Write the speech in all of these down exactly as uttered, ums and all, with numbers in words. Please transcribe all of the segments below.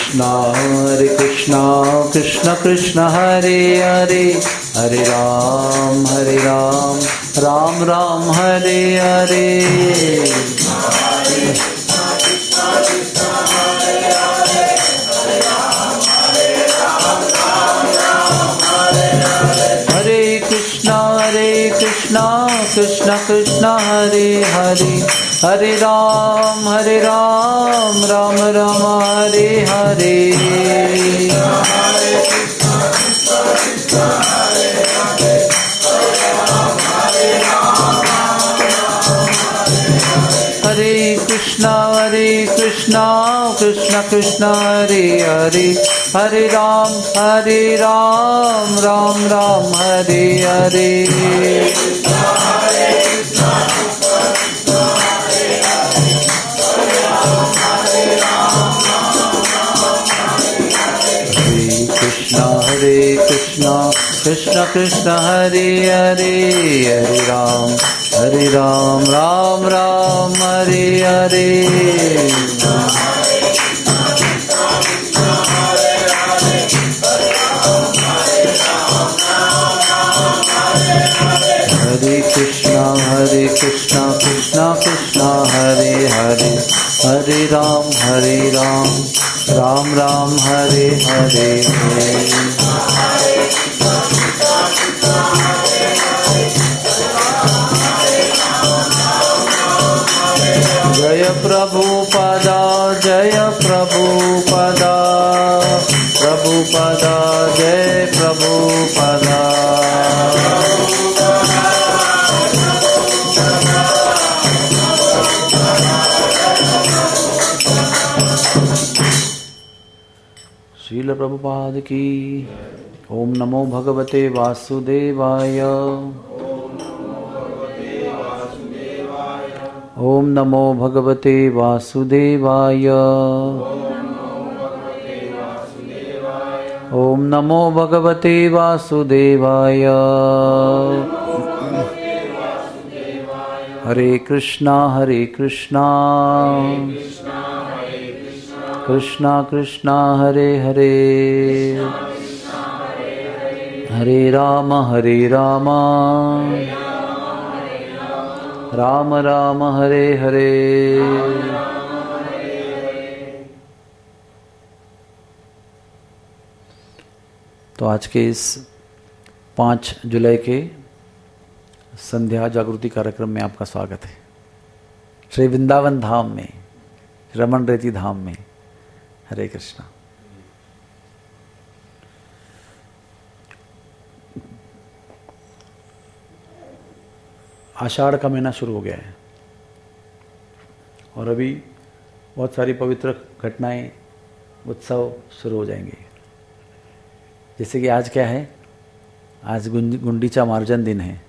कृष्णा हरे कृष्णा कृष्ण कृष्ण हरे हरे हरे राम हरे राम राम राम हरे हरे हरे कृष्णा हरे कृष्णा कृष्ण कृष्ण हरे हरे हरे राम हरे राम राम राम हरे हरे हरे कृष्णा हरे कृष्णा कृष्ण कृष्ण हरे हरे हरे राम हरे राम राम राम हरे हरे हरे कृष्णा कृष्ण कृष्ण हरे हरे हरे राम हरे राम राम राम हरे हरे हरे कृष्णा हरे कृष्णा कृष्ण कृष्ण हरे हरे हरे राम हरे राम राम राम हरे हरे जय प्रभुपदा जय प्रभुपदा प्रभुपदा जय प्रभुपदा श्रील प्रभुपाद की। ओम नमो भगवते वासुदेवाय ओम नमो भगवते वासुदेवाय ओम नमो भगवते वासुदेवाय हरे कृष्णा हरे कृष्णा कृष्णा कृष्णा हरे हरे हरे राम हरे राम राम राम हरे हरे। तो आज के इस पाँच जुलाई के संध्या जागृति कार्यक्रम में आपका स्वागत है। श्री वृंदावन धाम में, रमन रेती धाम में। हरे कृष्णा। आषाढ़ का महीना शुरू हो गया है और अभी बहुत सारी पवित्र घटनाएं, उत्सव शुरू हो जाएंगे। जैसे कि आज क्या है, आज गुंडीचा मार्जन दिन है।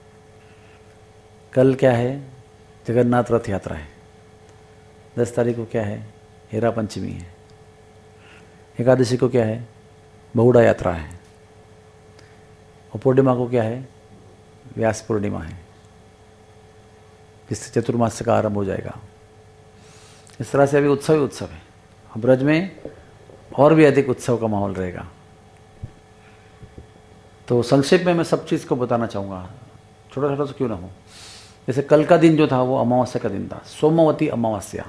कल क्या है, जगन्नाथ रथ यात्रा है। दस तारीख को क्या है, हेरा पंचमी है। एकादशी को क्या है, बहुड़ा यात्रा है। और पूर्णिमा को क्या है, व्यास पूर्णिमा है। इससे चतुर्मास का आरंभ हो जाएगा। इस तरह से अभी उत्सव ही उत्सव है। ब्रज में और भी अधिक उत्सव का माहौल रहेगा। तो संक्षेप में मैं सब चीज़ को बताना चाहूँगा, छोटा छोटा सा क्यों ना हो। जैसे कल का दिन जो था वो अमावस्या का दिन था, सोमवती अमावस्या।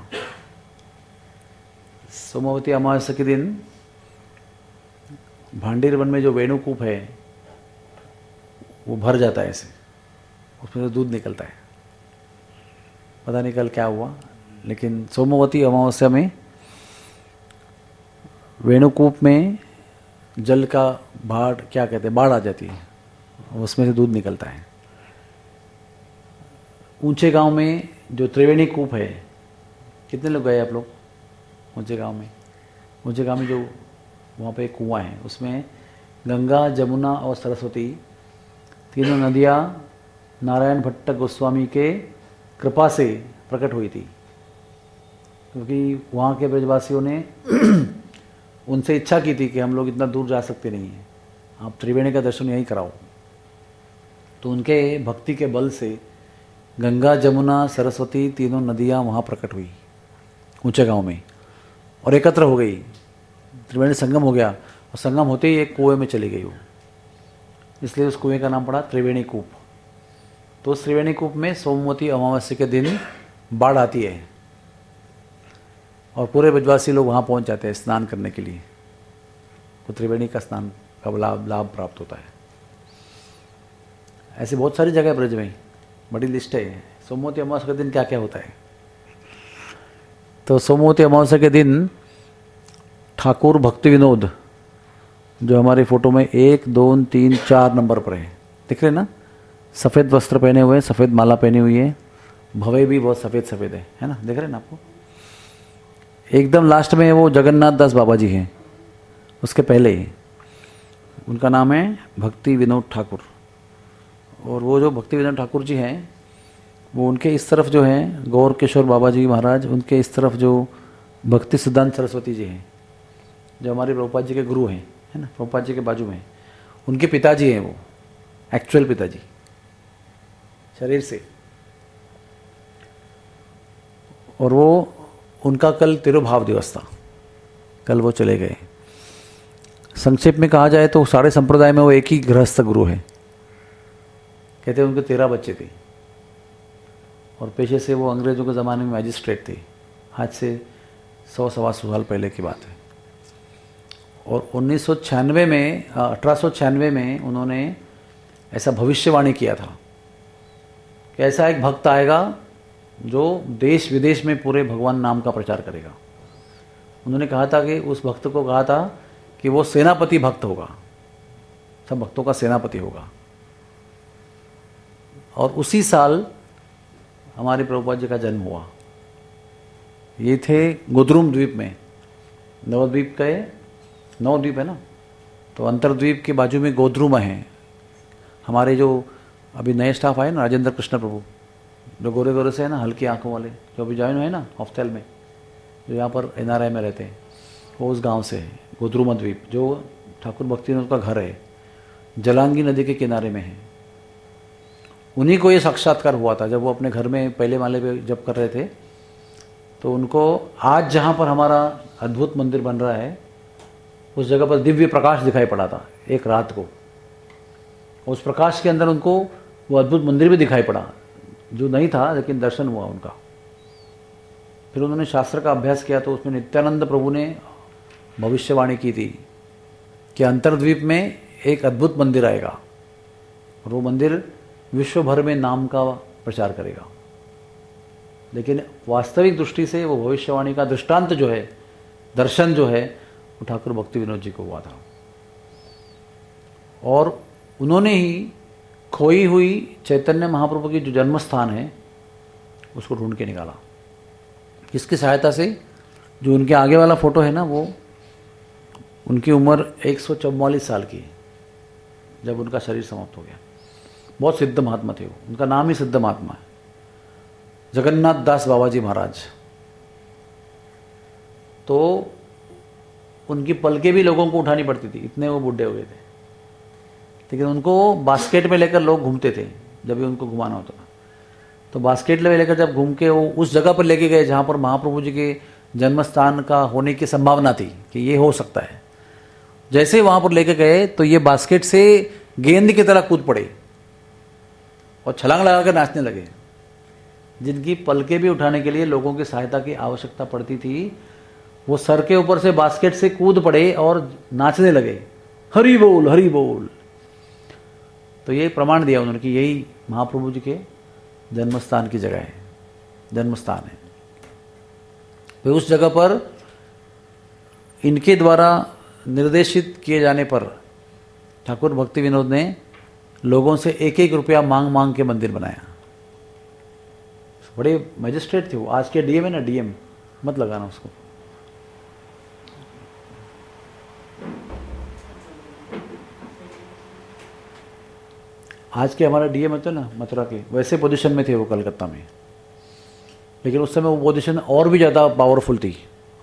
सोमवती अमावस्या के दिन भांडीर वन में जो वेणुकूप है वो भर जाता है, ऐसे उसमें से दूध निकलता है। पता नहीं कल क्या हुआ, लेकिन सोमवती अमावस्या में वेणुकूप में जल का बाढ़, क्या कहते हैं, बाढ़ आ जाती है, उसमें से दूध निकलता है। ऊंचे गांव में जो त्रिवेणी कूप है, कितने लोग गए आप लोग ऊंचे गांव में? ऊंचे गांव में जो वहाँ पे एक कुआं है, उसमें गंगा, जमुना और सरस्वती तीनों नदियाँ नारायण भट्ट गोस्वामी के कृपा से प्रकट हुई थी। क्योंकि वहाँ के ब्रजवासियों ने उनसे इच्छा की थी कि हम लोग इतना दूर जा सकते नहीं हैं, आप त्रिवेणी का दर्शन यहीं कराओ। तो उनके भक्ति के बल से गंगा, जमुना, सरस्वती तीनों नदियाँ वहाँ प्रकट हुई ऊंचे गांव में और एकत्र हो गई। त्रिवेणी संगम हो गया और संगम होते ही एक कुएं में चली गई वो, इसलिए उस कुएं का नाम पड़ा त्रिवेणी कूप। तो उस त्रिवेणी कूप में सोमवती अमावस्या के दिन बाढ़ आती है और पूरे ब्रजवासी लोग वहाँ पहुँच जाते हैं स्नान करने के लिए, तो त्रिवेणी का स्नान का लाभ लाभ प्राप्त होता है। ऐसी बहुत सारी जगह ब्रज में, बड़ी लिस्ट है। सोमवती अमावस्या के दिन क्या क्या होता है? तो सोमवती अमावस्या के दिन ठाकुर भक्ति विनोद, जो हमारी फोटो में एक दो तीन चार नंबर पर है, दिख रहे ना, सफ़ेद वस्त्र पहने हुए, सफ़ेद माला पहनी हुई है, भवे भी बहुत सफ़ेद सफ़ेद है, है ना, देख रहे हैं ना आपको। एकदम लास्ट में वो जगन्नाथ दास बाबा जी हैं, उसके पहले ही उनका नाम है भक्ति विनोद ठाकुर। और वो जो भक्ति विनोद ठाकुर जी हैं, वो उनके इस तरफ जो हैं गौर किशोर बाबा जी महाराज, उनके इस तरफ जो भक्ति सिद्धांत सरस्वती जी हैं, जो हमारे प्रभुपाद जी के गुरु हैं, है ना, प्रभुपाद जी के बाजू में उनके पिताजी हैं, वो एक्चुअल पिताजी शरीर से। और वो उनका कल तिरुभाव दिवस था, कल वो चले गए। संक्षेप में कहा जाए तो सारे संप्रदाय में वो एक ही गृहस्थ गुरु है। कहते हैं उनके तेरह बच्चे थे और पेशे से वो अंग्रेजों के ज़माने में मैजिस्ट्रेट थे, आज से सौ सवा सौ साल पहले की बात है। और उन्नीस सौ छियानवे में अठारह सौ छियानवे में उन्होंने ऐसा भविष्यवाणी किया था कि ऐसा एक भक्त आएगा जो देश विदेश में पूरे भगवान नाम का प्रचार करेगा। उन्होंने कहा था कि उस भक्त को कहा था कि वो सेनापति भक्त होगा, सब भक्तों का सेनापति होगा। और उसी साल हमारे प्रभुपाद जी का जन्म हुआ। ये थे गोद्रुम द्वीप में, नवद्वीप का है, नवद्वीप है ना, तो अंतर्द्वीप के बाजू में गोद्रुम है। हमारे जो अभी नए स्टाफ आए ना, राजेंद्र कृष्ण प्रभु, जो गोरे गोरे से है ना, हल्की आंखों वाले, जो अभी ज्वाइन हुए ना हॉस्टल में, जो यहाँ पर एन आर आई में रहते हैं, वो उस गांव से है, गोद्रुम द्वीप, जो ठाकुर भक्तिविनोद का घर है, जलांगी नदी के किनारे में है। उन्हीं को ये साक्षात्कार हुआ था जब वो अपने घर में पहले माले पे जब कर रहे थे। तो उनको आज जहाँ पर हमारा अद्भुत मंदिर बन रहा है, उस जगह पर दिव्य प्रकाश दिखाई पड़ा था एक रात को। उस प्रकाश के अंदर उनको वो अद्भुत मंदिर भी दिखाई पड़ा, जो नहीं था लेकिन दर्शन हुआ उनका। फिर उन्होंने शास्त्र का अभ्यास किया तो उसमें नित्यानंद प्रभु ने भविष्यवाणी की थी कि अंतर्द्वीप में एक अद्भुत मंदिर आएगा और वो मंदिर विश्व भर में नाम का प्रचार करेगा। लेकिन वास्तविक दृष्टि से वो भविष्यवाणी का दृष्टांत जो है, दर्शन जो है, वो ठाकुर भक्ति विनोद जी को हुआ था। और उन्होंने ही खोई हुई चैतन्य महाप्रभु की जो जन्म स्थान है उसको ढूंढ के निकाला। इसकी सहायता से जो उनके आगे वाला फोटो है ना, वो उनकी उम्र एक सौ चौवालीस साल की है जब उनका शरीर समाप्त हो गया। बहुत सिद्ध महात्मा थे वो, उनका नाम ही सिद्ध महात्मा है, जगन्नाथ दास बाबा जी महाराज। तो उनकी पलके भी लोगों को उठानी पड़ती थी, इतने वो बूढ़े हो गए थे। लेकिन उनको बास्केट में लेकर लोग घूमते थे जब भी उनको घुमाना होता था। तो बास्केट में लेकर जब घूम के वो उस जगह पर लेके गए जहाँ पर महाप्रभु जी के जन्म स्थान का होने की संभावना थी कि ये हो सकता है। जैसे ही वहाँ पर लेके गए तो ये बास्केट से गेंद की तरह कूद पड़े और छलांग लगा कर नाचने लगे। जिनकी पलके भी उठाने के लिए लोगों की सहायता की आवश्यकता पड़ती थी, वो सर के ऊपर से बास्केट से कूद पड़े और नाचने लगे, हरि बोल हरि बोल। तो ये प्रमाण दिया उन्होंने कि यही महाप्रभु जी के जन्मस्थान की जगह है, जन्मस्थान है। तो उस जगह पर इनके द्वारा निर्देशित किए जाने पर ठाकुर भक्ति विनोद ने लोगों से एक एक रुपया मांग मांग के मंदिर बनाया। बड़े मजिस्ट्रेट थे वो, आज के डीएम है ना, डीएम मत लगाना उसको। आज के हमारा डीएम होते ना मथुरा के, वैसे पोजीशन में थे वो कलकत्ता में। लेकिन उस समय वो पोजीशन और भी ज़्यादा पावरफुल थी।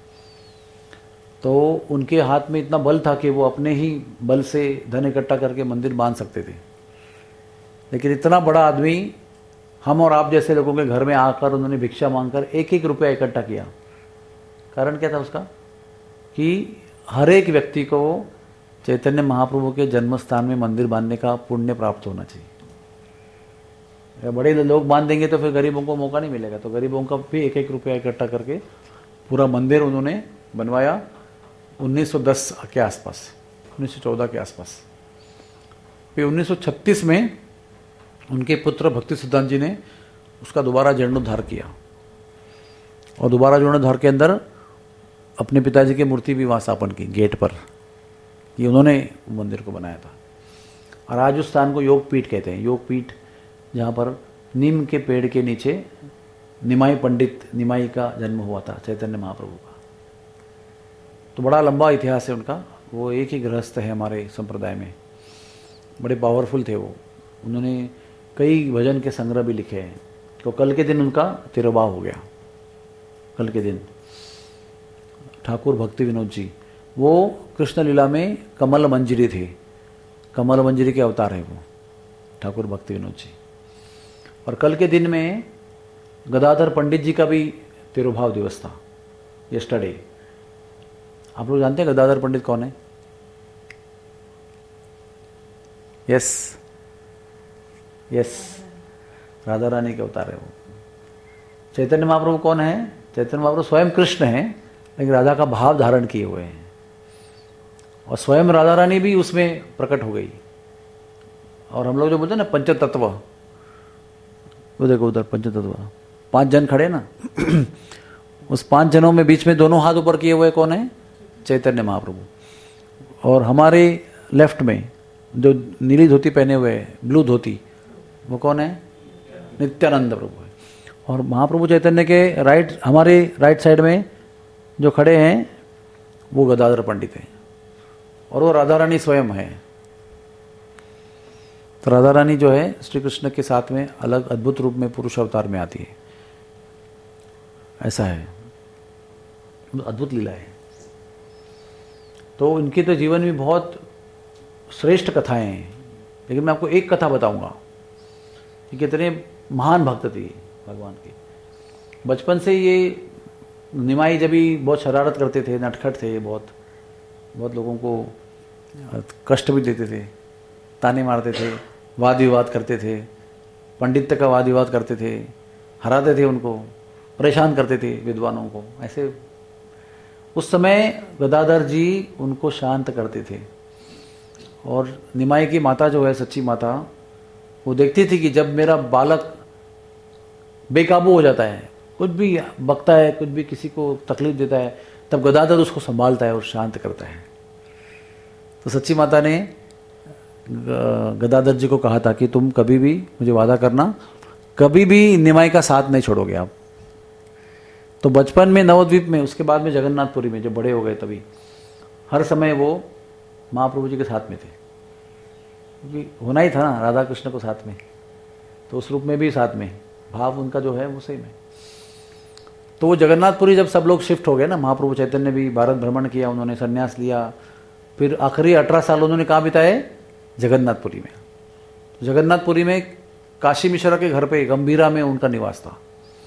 तो उनके हाथ में इतना बल था कि वो अपने ही बल से धन इकट्ठा करके मंदिर बांध सकते थे। लेकिन इतना बड़ा आदमी हम और आप जैसे लोगों के घर में आकर उन्होंने भिक्षा मांगकर एक एक रुपया इकट्ठा किया। कारण क्या था उसका? कि हर एक व्यक्ति को चैतन्य महाप्रभु के जन्म स्थान में मंदिर बांधने का पुण्य प्राप्त होना चाहिए। अगर बड़े लोग बांध देंगे तो फिर गरीबों को मौका नहीं मिलेगा, तो गरीबों का भी एक एक रुपया इकट्ठा करके पूरा मंदिर उन्होंने बनवाया उन्नीस सौ दस के आसपास, उन्नीस सौ चौदह के आसपास। फिर उन्नीस सौ छत्तीस में उनके पुत्र भक्ति सिद्धांत जी ने उसका दोबारा जीर्णोद्धार किया, और दोबारा जीर्णोद्धार के अंदर अपने पिताजी की मूर्ति भी वहाँ स्थापन की गेट पर। ये उन्होंने मंदिर को बनाया था। और आज उस स्थान को योग पीठ कहते हैं, योग पीठ, जहाँ पर नीम के पेड़ के नीचे निमाई पंडित निमाई का जन्म हुआ था चैतन्य महाप्रभु का। तो बड़ा लंबा इतिहास है उनका। वो एक ही गृहस्थ है हमारे संप्रदाय में, बड़े पावरफुल थे वो। उन्होंने कई भजन के संग्रह भी लिखे हैं। तो कल के दिन उनका तिरुभाव हो गया। कल के दिन ठाकुर भक्ति विनोद जी, वो कृष्ण लीला में कमल मंजरी थे, कमल मंजरी के अवतार हैं वो ठाकुर भक्ति विनोद जी। और कल के दिन में गदाधर पंडित जी का भी तिरुभाव दिवस था, यस्टरडे। आप लोग जानते हैं गदाधर पंडित कौन है? यस यस राधा रानी के अवतार है वो। चैतन्य महाप्रभु कौन है? चैतन्य महाप्रभु स्वयं कृष्ण हैं, लेकिन राधा का भाव धारण किए हुए हैं, और स्वयं राधा रानी भी उसमें प्रकट हो गई। और हम लोग जो बोलते हैं ना पंचतत्व, वो देखो उधर पंचतत्व, पांच जन खड़े ना उस पांच जनों में बीच में दोनों हाथ ऊपर किए हुए कौन है? चैतन्य महाप्रभु। और हमारे लेफ्ट में जो नीली धोती पहने हुए है, ब्लू धोती, वो कौन है? नित्यानंद प्रभु है। और महाप्रभु चैतन्य के राइट, हमारे राइट साइड में जो खड़े हैं वो गदाधर पंडित हैं, और वो राधा रानी स्वयं है। तो राधा रानी जो है श्री कृष्ण के साथ में अलग अद्भुत रूप में पुरुष अवतार में आती है। ऐसा है, अद्भुत लीला है। तो इनके तो जीवन में बहुत श्रेष्ठ कथाएं हैं, लेकिन मैं आपको एक कथा बताऊंगा कि कितने महान भक्त थे भगवान के। बचपन से ये निमाई जब भी बहुत शरारत करते थे, नटखट थे, बहुत बहुत लोगों को कष्ट भी देते थे, ताने मारते थे, वाद विवाद करते थे, पंडित का वाद विवाद करते थे, हराते थे उनको, परेशान करते थे विद्वानों को। ऐसे उस समय गदाधर जी उनको शांत करते थे। और निमाई की माता जो है, सच्ची माता, वो देखती थी कि जब मेरा बालक बेकाबू हो जाता है, कुछ भी बकता है, कुछ भी किसी को तकलीफ देता है, तब गदाधर उसको संभालता है और शांत करता है। तो सच्ची माता ने गदाधर जी को कहा था कि तुम कभी भी, मुझे वादा करना, कभी भी निमाई का साथ नहीं छोड़ोगे आप। तो बचपन में नवद्वीप में, उसके बाद में जगन्नाथपुरी में जब बड़े हो गए, तभी हर समय वो महाप्रभु जी के साथ में थे, क्योंकि होना ही था ना राधा कृष्ण को साथ में। तो उस रूप में भी साथ में, भाव उनका जो है वो सही में। तो वो जगन्नाथपुरी जब सब लोग शिफ्ट हो गए ना, महाप्रभु चैतन्य भी भारत भ्रमण किया, उन्होंने संन्यास लिया, फिर आखिरी अठारह साल उन्होंने कहाँ बिताए? जगन्नाथपुरी में। जगन्नाथपुरी में काशी मिश्रा के घर पे गंभीरा में उनका निवास था,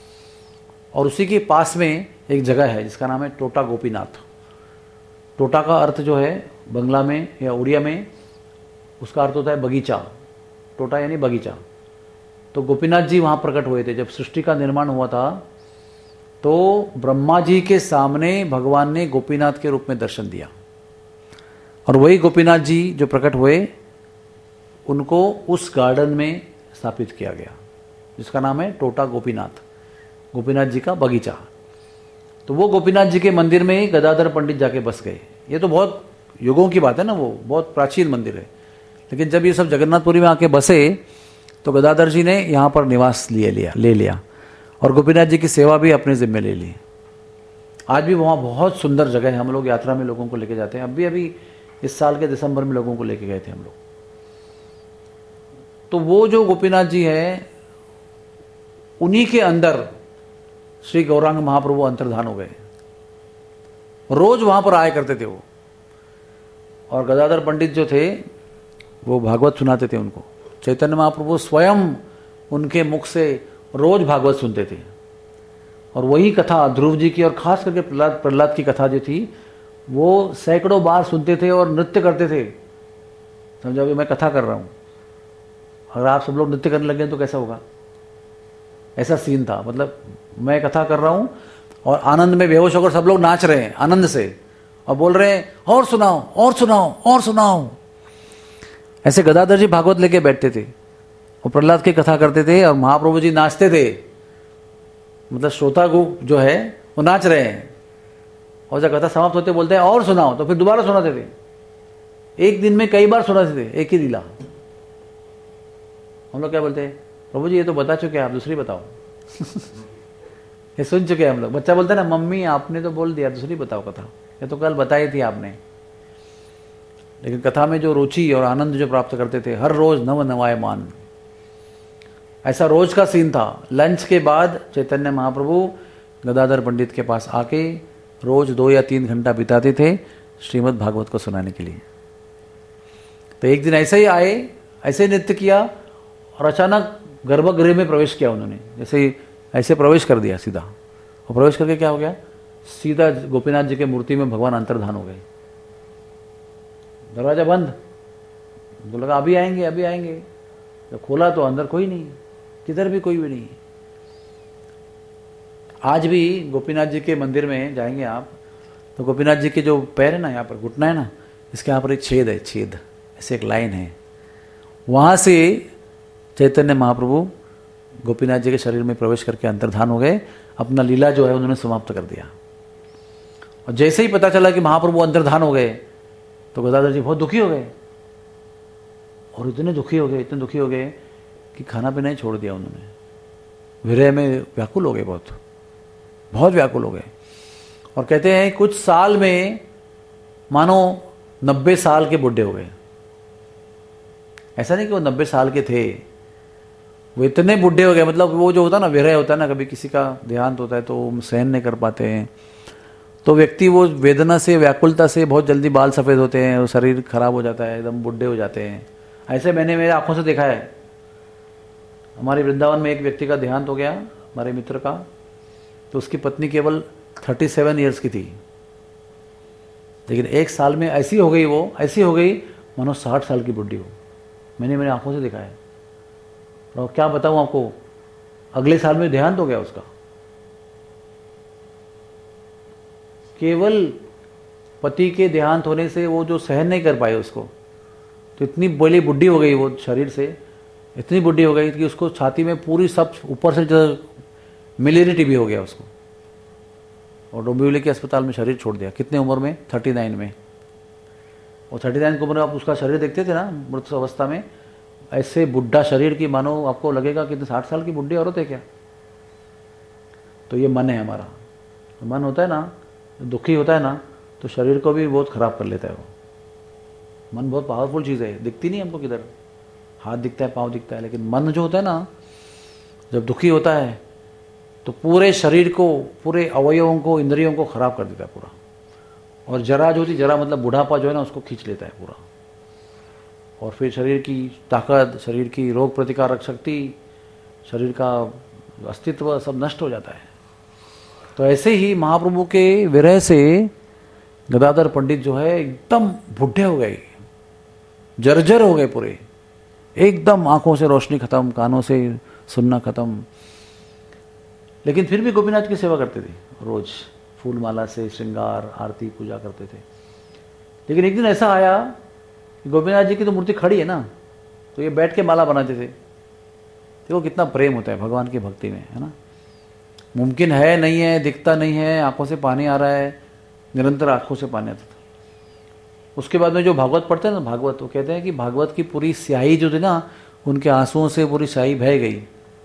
और उसी के पास में एक जगह है जिसका नाम है टोटा गोपीनाथ। टोटा का अर्थ जो है बंगला में या उड़िया में, उसका अर्थ होता है बगीचा। टोटा यानी बगीचा। तो गोपीनाथ जी वहाँ प्रकट हुए थे। जब सृष्टि का निर्माण हुआ था तो ब्रह्मा जी के सामने भगवान ने गोपीनाथ के रूप में दर्शन दिया, और वही गोपीनाथ जी जो प्रकट हुए, उनको उस गार्डन में स्थापित किया गया जिसका नाम है टोटा गोपीनाथ, गोपीनाथ जी का बगीचा। तो वो गोपीनाथ जी के मंदिर में ही गदाधर पंडित जाके बस गए। ये तो बहुत युगों की बात है ना, वो बहुत प्राचीन मंदिर है। लेकिन जब ये सब जगन्नाथपुरी में आके बसे तो गदाधर जी ने यहाँ पर निवास लिए लिया ले लिया और गोपीनाथ जी की सेवा भी अपने जिम्मे ले ली। आज भी वहाँ बहुत सुंदर जगह है। हम लोग यात्रा में लोगों को लेके जाते हैं। अभी अभी इस साल के दिसंबर में लोगों को लेके गए थे हम लोग। तो वो जो गोपीनाथ जी है, उन्हीं के अंदर श्री गौरांग महाप्रभु अंतर्धान हो गए। रोज वहां पर आया करते थे वो। और गदाधर पंडित जो थे वो भागवत सुनाते थे उनको। चैतन्य महाप्रभु स्वयं उनके मुख से रोज भागवत सुनते थे। और वही कथा ध्रुव जी की और खास करके प्रहलाद प्रहलाद की कथा जो थी वो सैकड़ों बार सुनते थे और नृत्य करते थे। समझो कि मैं कथा कर रहा हूँ, अगर आप सब लोग नृत्य करने लगे तो कैसा होगा? ऐसा सीन था। मतलब मैं कथा कर रहा हूँ और आनंद में बेहोश होकर सब लोग नाच रहे हैं आनंद से और बोल रहे हैं और सुनाओ और सुनाओ और सुनाओ। ऐसे गदाधर जी भागवत लेके बैठते थे और प्रहलाद की कथा करते थे और महाप्रभु जी नाचते थे। मतलब श्रोता को जो है वो नाच रहे हैं और जब कथा समाप्त होते बोलते हैं और सुनाओ, तो फिर दोबारा सुनाते थे। एक दिन में कई बार सुनाते थे एक ही लीला। हम लोग क्या बोलते हैं, प्रभु जी ये तो बता चुके हैं, आप दूसरी बताओ। ये सुन चुके हैं हम लोग। बच्चा बोलता है ना, मम्मी आपने तो बोल दिया, दूसरी बताओ कथा, ये तो कल बताई थी आपने। लेकिन कथा में जो रुचि और आनंद जो प्राप्त करते थे, हर रोज नव नवायमान, ऐसा रोज का सीन था। लंच के बाद चैतन्य महाप्रभु गदाधर पंडित के पास आके रोज दो या तीन घंटा बिताते थे श्रीमद् भागवत को सुनाने के लिए। तो एक दिन ऐसे ही आए, ऐसे ही नृत्य किया और अचानक गर्भगृह में प्रवेश किया उन्होंने। जैसे ऐसे प्रवेश कर दिया सीधा, और प्रवेश करके क्या हो गया, सीधा गोपीनाथ जी के मूर्ति में भगवान अंतर्धान हो गए। दरवाजा बंद, तो लगा अभी आएंगे अभी आएंगे। जब खोला तो अंदर कोई नहीं, किधर भी कोई भी नहीं। आज भी गोपीनाथ जी के मंदिर में जाएंगे आप तो गोपीनाथ जी के जो पैर है ना, यहाँ पर घुटना है ना, इसके यहाँ पर एक छेद है, छेद ऐसे एक लाइन है, वहां से चैतन्य महाप्रभु गोपीनाथ जी के शरीर में प्रवेश करके अंतर्धान हो गए। अपना लीला जो है उन्होंने समाप्त कर दिया। और जैसे ही पता चला कि महाप्रभु अंतर्धान हो गए तो गदाधर जी बहुत दुखी हो गए, और इतने दुखी हो गए इतने दुखी हो गए कि खाना पीना ही छोड़ दिया उन्होंने। विरह में व्याकुल हो गए, बहुत बहुत व्याकुल हो गए। और कहते हैं कुछ साल में मानो नब्बे साल के बुढ़े हो गए। ऐसा नहीं कि वो नब्बे साल के थे, वो इतने बुढ़े हो गए। मतलब वो जो होता है ना, विरह होता है ना, कभी किसी का देहांत होता है तो सहन नहीं कर पाते हैं, तो व्यक्ति वो वेदना से, व्याकुलता से बहुत जल्दी बाल सफ़ेद होते हैं, वो शरीर खराब हो जाता है, एकदम बुढ़े हो जाते हैं। ऐसे मैंने मेरे आंखों से देखा है। हमारे वृंदावन में एक व्यक्ति का देहांत हो गया, हमारे मित्र का, तो उसकी पत्नी केवल थर्टी सेवन ईयर्स की थी, लेकिन एक साल में ऐसी हो गई, वो ऐसी हो गई मानो साठ साल की बुढ़ी हो। मैंने मेरे आंखों से देखा है। और क्या बताऊं आपको, अगले साल में देहांत हो गया उसका। केवल पति के देहांत होने से वो जो सहन नहीं कर पाए उसको, तो इतनी बड़ी बुढ़ी हो गई वो, शरीर से इतनी बुढ़ी हो गई कि उसको छाती में पूरी सब ऊपर से जो मलेरिया टीबी हो गया उसको, और डोंबिवली के अस्पताल में शरीर छोड़ दिया। कितने उम्र में? थर्टी नाइन में। और थर्टी नाइन की उम्र में आप उसका शरीर देखते थे ना, मृत अवस्था में, ऐसे बुढ़ा शरीर की मानो आपको लगेगा कि साठ साल की बुढ़ी औरत है क्या। तो ये मन है हमारा, मन होता है ना, दुखी होता है ना, तो शरीर को भी बहुत खराब कर लेता है वो। मन बहुत पावरफुल चीज़ है, दिखती नहीं हमको किधर, हाथ दिखता है, पाँव दिखता है, लेकिन मन जो होता है ना, जब दुखी होता है तो पूरे शरीर को, पूरे अवयवों को, इंद्रियों को खराब कर देता है पूरा। और जरा जो होती, जरा मतलब बुढ़ापा जो है ना, उसको खींच लेता है पूरा। और फिर शरीर की ताकत, शरीर की रोग प्रतिकारक शक्ति, शरीर का अस्तित्व सब नष्ट हो जाता है। तो ऐसे ही महाप्रभु के विरह से गदाधर पंडित जो है एकदम बुढ़े हो गए, जर्जर हो गए पूरे, एकदम आंखों से रोशनी खत्म, कानों से सुनना खत्म। लेकिन फिर भी गोपीनाथ की सेवा करते थे, रोज फूलमाला से श्रृंगार, आरती, पूजा करते थे। लेकिन एक दिन ऐसा आया कि गोपीनाथ जी की तो मूर्ति खड़ी है ना, तो ये बैठ के माला बनाते थे। देखो कितना प्रेम होता है भगवान की भक्ति में, है ना। मुमकिन है नहीं है, दिखता नहीं है, आंखों से पानी आ रहा है, निरंतर आंखों से पानी आता था। उसके बाद में जो भागवत पढ़ते हैं ना, भागवत, वो कहते हैं कि भागवत की पूरी स्याही जो थी ना, उनके आंसुओं से पूरी स्याही बह गई।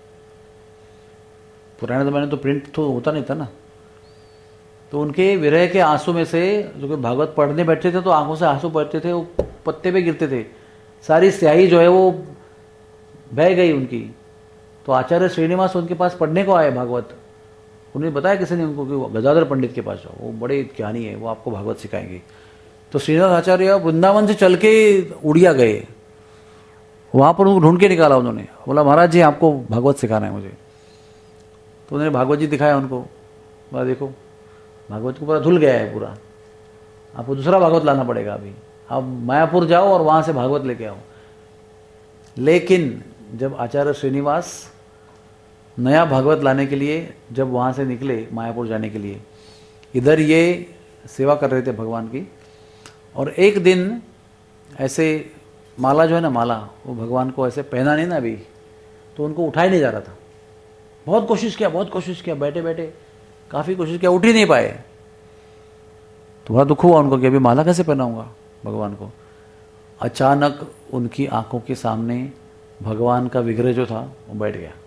पुराने जमाने में तो प्रिंट तो होता नहीं था ना, तो उनके विरह के आंसू में से, जो कि भागवत पढ़ने बैठते थे तो आंखों से आंसू पड़ते थे, वो पत्ते पे गिरते थे, सारी स्याही जो है वो बह गई उनकी। तो आचार्य श्रीनिवास उनके पास पढ़ने को आए भागवत। उन्हें बताया किसी ने उनको कि वो गदाधर पंडित के पास जाओ, वो बड़े ज्ञानी है, वो आपको भागवत सिखाएंगे। तो श्रीनिवास आचार्य वृंदावन से चल के उड़िया गए, वहां पर उनको ढूंढ के निकाला उन्होंने। बोला महाराज जी आपको भागवत सिखाना है मुझे। तो उन्होंने भागवत जी दिखाया उनको, बोला देखो भागवत को पूरा धुल गया है पूरा, आपको दूसरा भागवत लाना पड़ेगा। अभी आप मायापुर जाओ और वहाँ से भागवत लेके आओ। लेकिन जब आचार्य श्रीनिवास नया भागवत लाने के लिए जब वहाँ से निकले मायापुर जाने के लिए, इधर ये सेवा कर रहे थे भगवान की, और एक दिन ऐसे माला जो है ना, माला वो भगवान को ऐसे पहना नहीं ना अभी, तो उनको उठाई नहीं जा रहा था। बहुत कोशिश किया, बहुत कोशिश किया, बैठे बैठे काफ़ी कोशिश किया, उठ ही नहीं पाए। तो बड़ा दुख हुआ उनको कि अभी माला कैसे पहनाऊंगा भगवान को। अचानक उनकी आंखों के सामने भगवान का विग्रह जो था वो बैठ गया,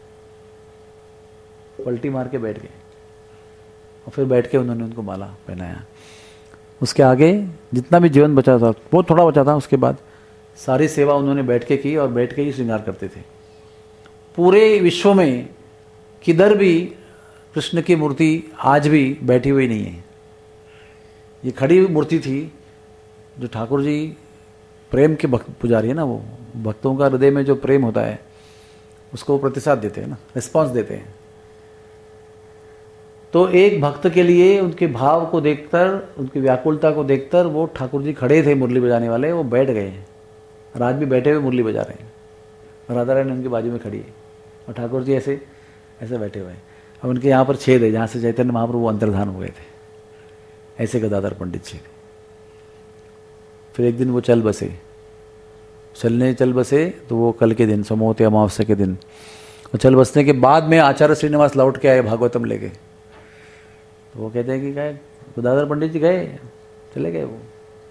पलटी मार के बैठ गए, और फिर बैठ के उन्होंने उनको माला पहनाया। उसके आगे जितना भी जीवन बचा था, बहुत थोड़ा बचा था, उसके बाद सारी सेवा उन्होंने बैठ के की, और बैठ के ही श्रृंगार करते थे। पूरे विश्व में किधर भी कृष्ण की मूर्ति आज भी बैठी हुई नहीं है। ये खड़ी हुई मूर्ति थी जो ठाकुर जी प्रेम के भक्त पुजारी है ना, वो भक्तों का हृदय में जो प्रेम होता है उसको प्रतिसाद देते हैं ना, रिस्पॉन्स देते हैं। तो एक भक्त के लिए उनके भाव को देखकर, उनकी व्याकुलता को देखकर, वो ठाकुर जी खड़े थे मुरली बजाने वाले, वो बैठ गए, और आज भी बैठे हुए मुरली बजा रहे हैं। राधा रानी उनकी बाजू में खड़ी है और ठाकुर जी ऐसे ऐसे बैठे हुए हैं। अब उनके यहाँ पर छेद है जहाँ से चैतन्य महाप्रभु अंतर्धान हो गए थे, ऐसे गदाधर पंडित जी। फिर एक दिन वो चल बसे, चलने चल बसे तो वो कल के दिन, समोते अमावस्या के दिन, वो चल बसने के बाद में आचार्य श्रीनिवास लौट के आए भागवतम लेके। तो वो कहते हैं कि गए गदाधर पंडित जी, गए चले गए वो।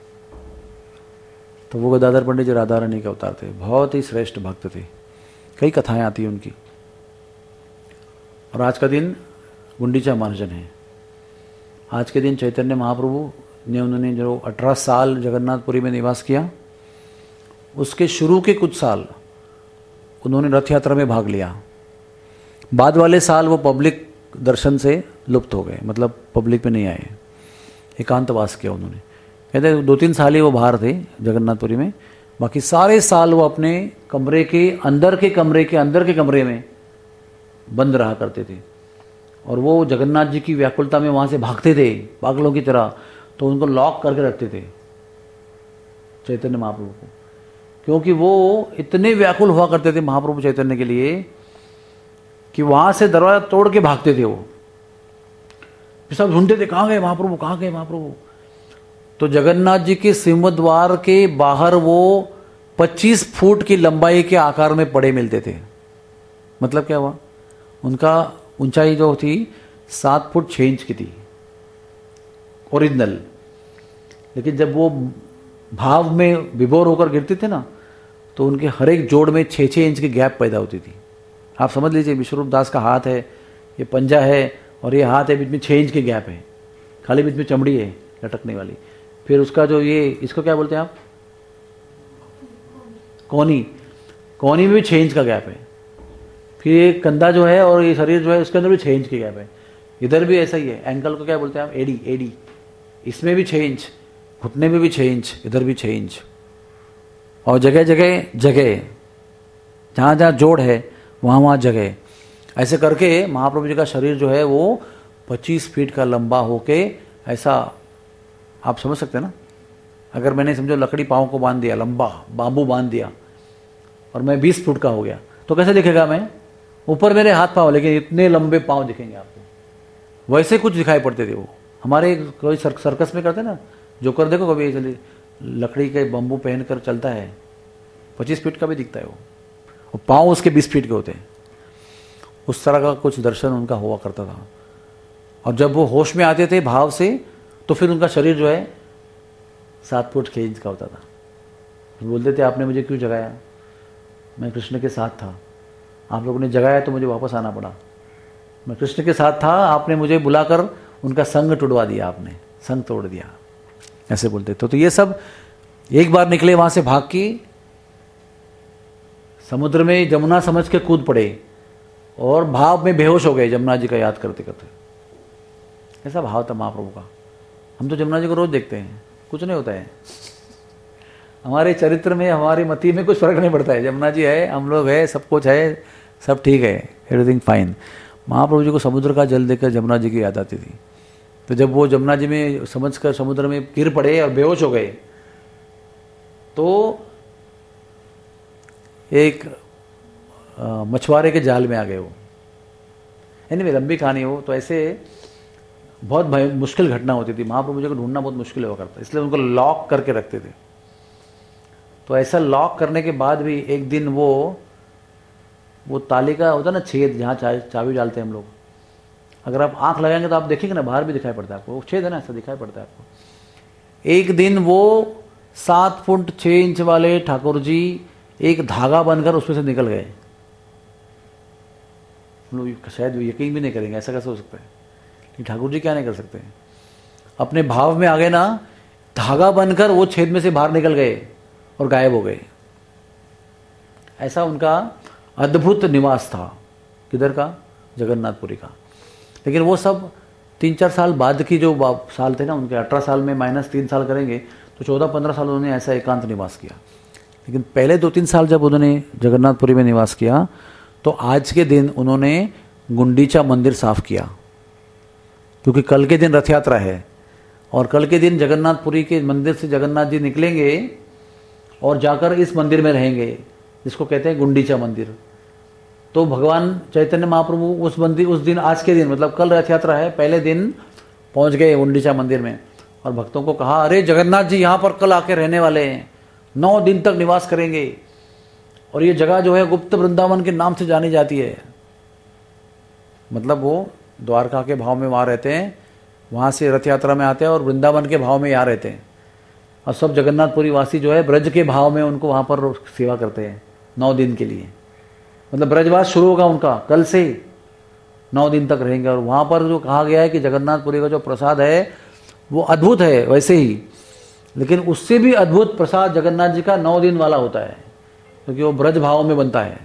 तो वो गदाधर पंडित जी राधा रानी के अवतार थे, बहुत ही श्रेष्ठ भक्त थे, कई कथाएं आती हैं उनकी। और आज का दिन गुंडीचा मार्जन है। आज के दिन चैतन्य महाप्रभु ने, उन्होंने जो अठारह साल जगन्नाथपुरी में निवास किया, उसके शुरू के कुछ साल उन्होंने रथ यात्रा में भाग लिया। बाद वाले साल वो पब्लिक दर्शन से लुप्त हो गए, मतलब पब्लिक में नहीं आए, एकांतवास किया उन्होंने। कहते हैं दो तीन साल ही वो बाहर थे जगन्नाथपुरी में, बाकी सारे साल वो अपने कमरे के अंदर के कमरे के अंदर के कमरे में बंद रहा करते थे। और वो जगन्नाथ जी की व्याकुलता में वहाँ से भागते थे पागलों की तरह, तो उनको लॉक करके रखते थे चैतन्य महाप्रभु को, क्योंकि वो इतने व्याकुल हुआ करते थे महाप्रभु चैतन्य के लिए कि वहाँ से दरवाजा तोड़ के भागते थे। वो सब ढूंढते थे, कहाँ गए महाप्रभु, कहाँ गए महाप्रभु। तो जगन्नाथ जी के सिंहद्वार के बाहर वो पच्चीस फुट की लंबाई के आकार में पड़े मिलते थे। मतलब क्या हुआ, उनका ऊंचाई जो थी सात फुट छः इंच की थी ओरिजिनल, लेकिन जब वो भाव में विभोर होकर गिरते थे ना, तो उनके हर एक जोड़ में छः छः इंच की गैप पैदा होती थी। आप समझ लीजिए विश्वरूप दास का हाथ है, ये पंजा है, और ये हाथ है, बीच में छः इंच की गैप है, खाली बीच में चमड़ी है लटकने वाली। फिर उसका जो ये, इसको क्या बोलते हैं आप, कोनी, कोनी में भी छः इंच का गैप है। फिर ये कंधा जो है और ये शरीर जो है उसके अंदर भी छः इंच की गैप है। इधर भी ऐसा ही है, एंकल को क्या बोलते हैं आप, एडी, एडी, इसमें भी छः इंच, घुटने में भी छः इंच, इधर भी छः इंच, और जगह जगह जगह जहाँ जहाँ जोड़ है वहाँ वहाँ जगह। ऐसे करके महाप्रभु जी का शरीर जो है वो पच्चीस फीट का लंबा होके, ऐसा आप समझ सकते हैं ना। अगर मैंने समझो लकड़ी पाँव को बांध दिया, लंबा बांबू बांध दिया, और मैं बीस फुट का हो गया, तो कैसे दिखेगा मैं, ऊपर मेरे हाथ पाँव, लेकिन इतने लंबे पाँव दिखेंगे आपको। वैसे कुछ दिखाई पड़ते थे वो। हमारे कोई सर, सर्कस में करते ना, जो कर देखो कभी चलिए, लकड़ी के बम्बू पहन कर चलता है, पच्चीस फीट का भी दिखता है वो, और पाँव उसके बीस फीट के होते हैं। उस तरह का कुछ दर्शन उनका हुआ करता था। और जब वो होश में आते थे भाव से, तो फिर उनका शरीर जो है सात फुट छः इंच का होता था। बोलते थे आपने मुझे क्यों जगाया, मैं कृष्ण के साथ था, आप लोगों ने जगाया तो मुझे वापस आना पड़ा। मैं कृष्ण के साथ था, आपने मुझे बुलाकर उनका संग टुटवा दिया, आपने संग तोड़ दिया, ऐसे बोलते। तो, तो ये सब एक बार निकले वहां से भाग के, समुद्र में जमुना समझ के कूद पड़े और भाव में बेहोश हो गए जमुना जी का याद करते करते। ऐसा भाव था महाप्रभु का। हम तो जमुना जी को रोज देखते हैं, कुछ नहीं होता है हमारे चरित्र में, हमारी मति में कुछ फर्क नहीं पड़ता है। जमुना जी है, हम लोग है, सब कुछ है, सब ठीक है, एवरीथिंग फाइन। महाप्रभु जी को समुद्र का जल देखकर जमुना जी की याद आती थी। तो जब वो जमुना जी में समझकर समुद्र में गिर पड़े और बेहोश हो गए, तो एक मछुआरे के जाल में आ गए वो। एनीवे लंबी कहानी हो, तो ऐसे बहुत भय मुश्किल घटना होती थी। महाप्रभु जी को ढूंढना बहुत मुश्किल हुआ करता, इसलिए उनको लॉक करके रखते थे। तो ऐसा लॉक करने के बाद भी एक दिन वो वो ताले का होता है ना छेद, जहाँ चा, चाबी डालते हैं हम लोग, अगर आप आंख लगाएंगे तो आप देखेंगे ना, बाहर भी दिखाई पड़ता है आपको, वो छेद है ना, ऐसा दिखाई पड़ता है आपको। एक दिन वो सात फुट छः इंच वाले ठाकुर जी एक धागा बनकर उसमें से निकल गए। हम लोग शायद यकीन भी नहीं करेंगे, ऐसा कैसे हो सकता है, कि ठाकुर जी क्या नहीं कर सकते, अपने भाव में आ गए ना, धागा बनकर वो छेद में से बाहर निकल गए और गायब हो गए। ऐसा उनका अद्भुत निवास था। किधर का? जगन्नाथपुरी का। लेकिन वो सब तीन चार साल बाद की जो साल थे ना उनके, अठारह साल में माइनस तीन साल करेंगे तो चौदह पंद्रह साल उन्होंने ऐसा एकांत निवास किया। लेकिन पहले दो तीन साल जब उन्होंने जगन्नाथपुरी में निवास किया, तो आज के दिन उन्होंने गुंडीचा मंदिर साफ किया, क्योंकि कल के दिन रथ यात्रा है और कल के दिन जगन्नाथपुरी के मंदिर से जगन्नाथ जी निकलेंगे और जाकर इस मंदिर में रहेंगे, जिसको कहते हैं गुंडीचा मंदिर। तो भगवान चैतन्य महाप्रभु उस मंदिर उस दिन, आज के दिन मतलब कल रथ यात्रा है, पहले दिन पहुंच गए गुंडीचा मंदिर में और भक्तों को कहा, अरे जगन्नाथ जी यहाँ पर कल आके रहने वाले हैं, नौ दिन तक निवास करेंगे और ये जगह जो है गुप्त वृंदावन के नाम से जानी जाती है। मतलब वो द्वारका के भाव में वहाँ रहते हैं, वहाँ से रथ यात्रा में आते हैं और वृंदावन के भाव में यहाँ रहते हैं, और सब जगन्नाथपुरी वासी जो है ब्रज के भाव में उनको वहाँ पर सेवा करते हैं नौ दिन के लिए। मतलब ब्रजवास शुरू होगा उनका कल से, नौ दिन तक रहेंगे। और वहाँ पर जो कहा गया है कि जगन्नाथपुरी का जो प्रसाद है वो अद्भुत है वैसे ही, लेकिन उससे भी अद्भुत प्रसाद जगन्नाथ जी का नौ दिन वाला होता है, क्योंकि वो ब्रज भाव में बनता है।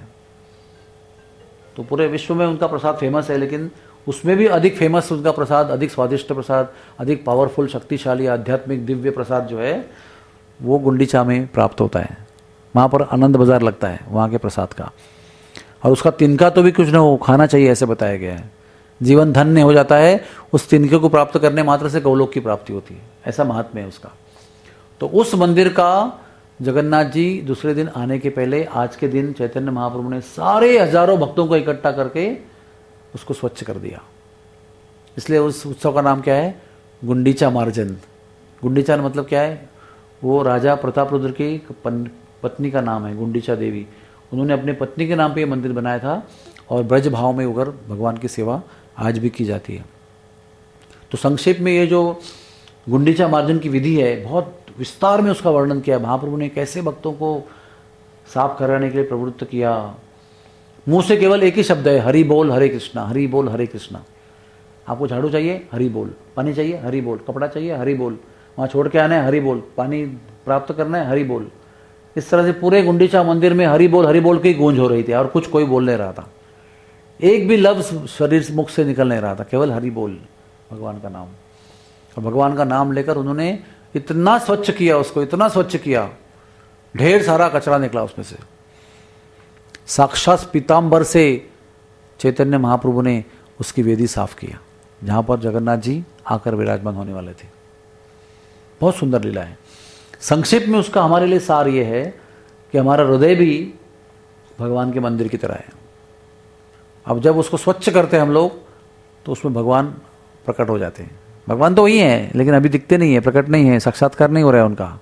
तो पूरे विश्व में उनका प्रसाद फेमस है, लेकिन उसमें भी अधिक फेमस उनका प्रसाद, अधिक स्वादिष्ट प्रसाद, अधिक पावरफुल, शक्तिशाली, आध्यात्मिक दिव्य प्रसाद जो है वो गुंडीचा में प्राप्त होता है। वहाँ पर आनंद बाजार लगता है वहाँ के प्रसाद का, और उसका तिनका तो भी कुछ ना हो, खाना चाहिए ऐसे बताया गया है। जीवन धन्य हो जाता है उस तिनके को प्राप्त करने मात्र से, गौलोक की प्राप्ति होती है, ऐसा महात्म्य है उसका। तो उस मंदिर का जगन्नाथ जी दूसरे दिन आने के पहले आज के दिन चैतन्य महाप्रभु ने सारे हजारों भक्तों को इकट्ठा करके उसको स्वच्छ कर दिया। इसलिए उस उत्सव का नाम क्या है? गुंडीचा मार्जन। गुंडीचा मतलब क्या है? वो राजा प्रतापरुद्र की पत्नी का नाम है, गुंडीचा देवी। उन्होंने अपने पत्नी के नाम पे ये मंदिर बनाया था और ब्रज भाव में उगर भगवान की सेवा आज भी की जाती है। तो संक्षेप में ये जो गुंडीचा मार्जन की विधि है, बहुत विस्तार में उसका वर्णन किया महाप्रभु ने, कैसे भक्तों को साफ कराने के लिए प्रवृत्त किया। मुंह से केवल एक ही शब्द है, हरि बोल हरे कृष्णा, हरि बोल हरे कृष्णा। आपको झाड़ू चाहिए, हरि बोल। पानी चाहिए, हरि बोल। कपड़ा चाहिए, हरि बोल। वहाँ छोड़ के आना है, हरि बोल। पानी प्राप्त करना है, हरि बोल। इस तरह से पूरे गुंडीचा मंदिर में हरि बोल हरि बोल की गूंज हो रही थी, और कुछ कोई बोल नहीं रहा था, एक भी लफ्ज शरीर मुख से निकल नहीं रहा था, केवल हरि बोल, भगवान का नाम। और भगवान का नाम लेकर उन्होंने इतना स्वच्छ किया उसको, इतना स्वच्छ किया, ढेर सारा कचरा निकला उसमें से। साक्षात पीताम्बर से चैतन्य महाप्रभु ने उसकी वेदी साफ किया, जहां पर जगन्नाथ जी आकर विराजमान होने वाले थे। बहुत सुंदर लीला है। संक्षेप में उसका हमारे लिए सार ये है कि हमारा हृदय भी भगवान के मंदिर की तरह है। अब जब उसको स्वच्छ करते हैं हम लोग, तो उसमें भगवान प्रकट हो जाते हैं। भगवान तो वही है, लेकिन अभी दिखते नहीं है, प्रकट नहीं है, साक्षात्कार नहीं हो रहा है उनका।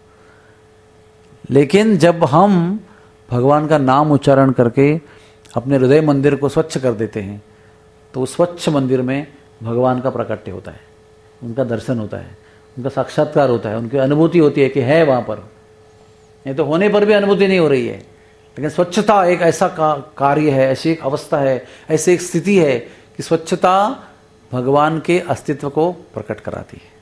लेकिन जब हम भगवान का नाम उच्चारण करके अपने हृदय मंदिर को स्वच्छ कर देते हैं, तो उस स्वच्छ मंदिर में भगवान का प्रकट्य होता है, उनका दर्शन होता है, उनका साक्षात्कार होता है, उनकी अनुभूति होती है कि है वहाँ पर। नहीं तो होने पर भी अनुभूति नहीं हो रही है। लेकिन स्वच्छता एक ऐसा का, कार्य है, ऐसी एक अवस्था है, ऐसी एक स्थिति है कि स्वच्छता भगवान के अस्तित्व को प्रकट कराती है।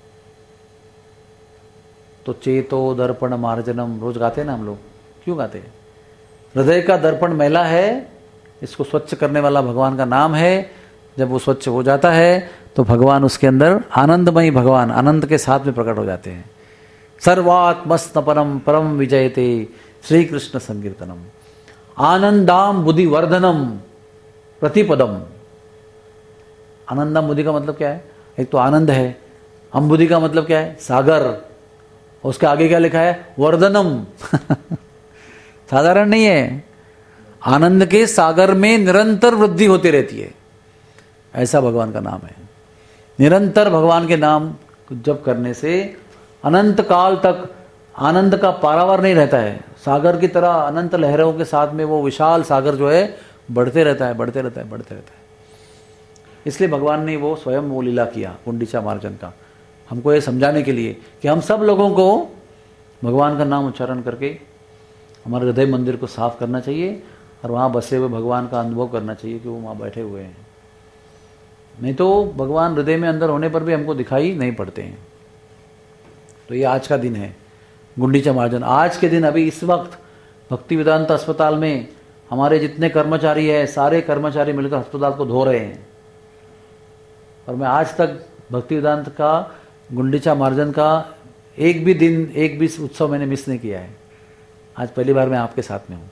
तो चेतो दर्पण मार्जनम रोज गाते हैं ना हम लोग, क्यों गाते हैं? हृदय का दर्पण मैला है, इसको स्वच्छ करने वाला भगवान का नाम है। जब वो स्वच्छ हो जाता है तो भगवान उसके अंदर आनंदमयी भगवान आनंद के साथ में प्रकट हो जाते हैं। सर्वात्मस्त परम परम विजयते श्री कृष्ण संकीर्तनम आनंदाम बुद्धिवर्धनम प्रतिपदम। आनंदाम बुद्धि का मतलब क्या है? एक तो आनंद है, अंबुधि का मतलब क्या है, सागर, और उसके आगे क्या लिखा है, वर्धनम साधारण नहीं है, आनंद के सागर में निरंतर वृद्धि होती रहती है, ऐसा भगवान का नाम है। निरंतर भगवान के नाम जप करने से अनंत काल तक आनंद का पारावार नहीं रहता है, सागर की तरह अनंत लहरों के साथ में वो विशाल सागर जो है बढ़ते रहता है, बढ़ते रहता है, बढ़ते रहता है। इसलिए भगवान ने वो स्वयं वो लीला किया गुंडीचा मार्जन का, हमको ये समझाने के लिए कि हम सब लोगों को भगवान का नाम उच्चारण करके हमारे हृदय मंदिर को साफ करना चाहिए और वहाँ बसे हुए भगवान का अनुभव करना चाहिए कि वो वहाँ बैठे हुए हैं। नहीं तो भगवान हृदय में अंदर होने पर भी हमको दिखाई नहीं पड़ते हैं। तो ये आज का दिन है गुंडीचा मार्जन। आज के दिन अभी इस वक्त भक्ति वेदांत अस्पताल में हमारे जितने कर्मचारी हैं, सारे कर्मचारी मिलकर अस्पताल को धो रहे हैं। और मैं आज तक भक्ति वेदांत का गुंडीचा मार्जन का एक भी दिन, एक भी उत्सव मैंने मिस नहीं किया है। आज पहली बार मैं आपके साथ में हूँ।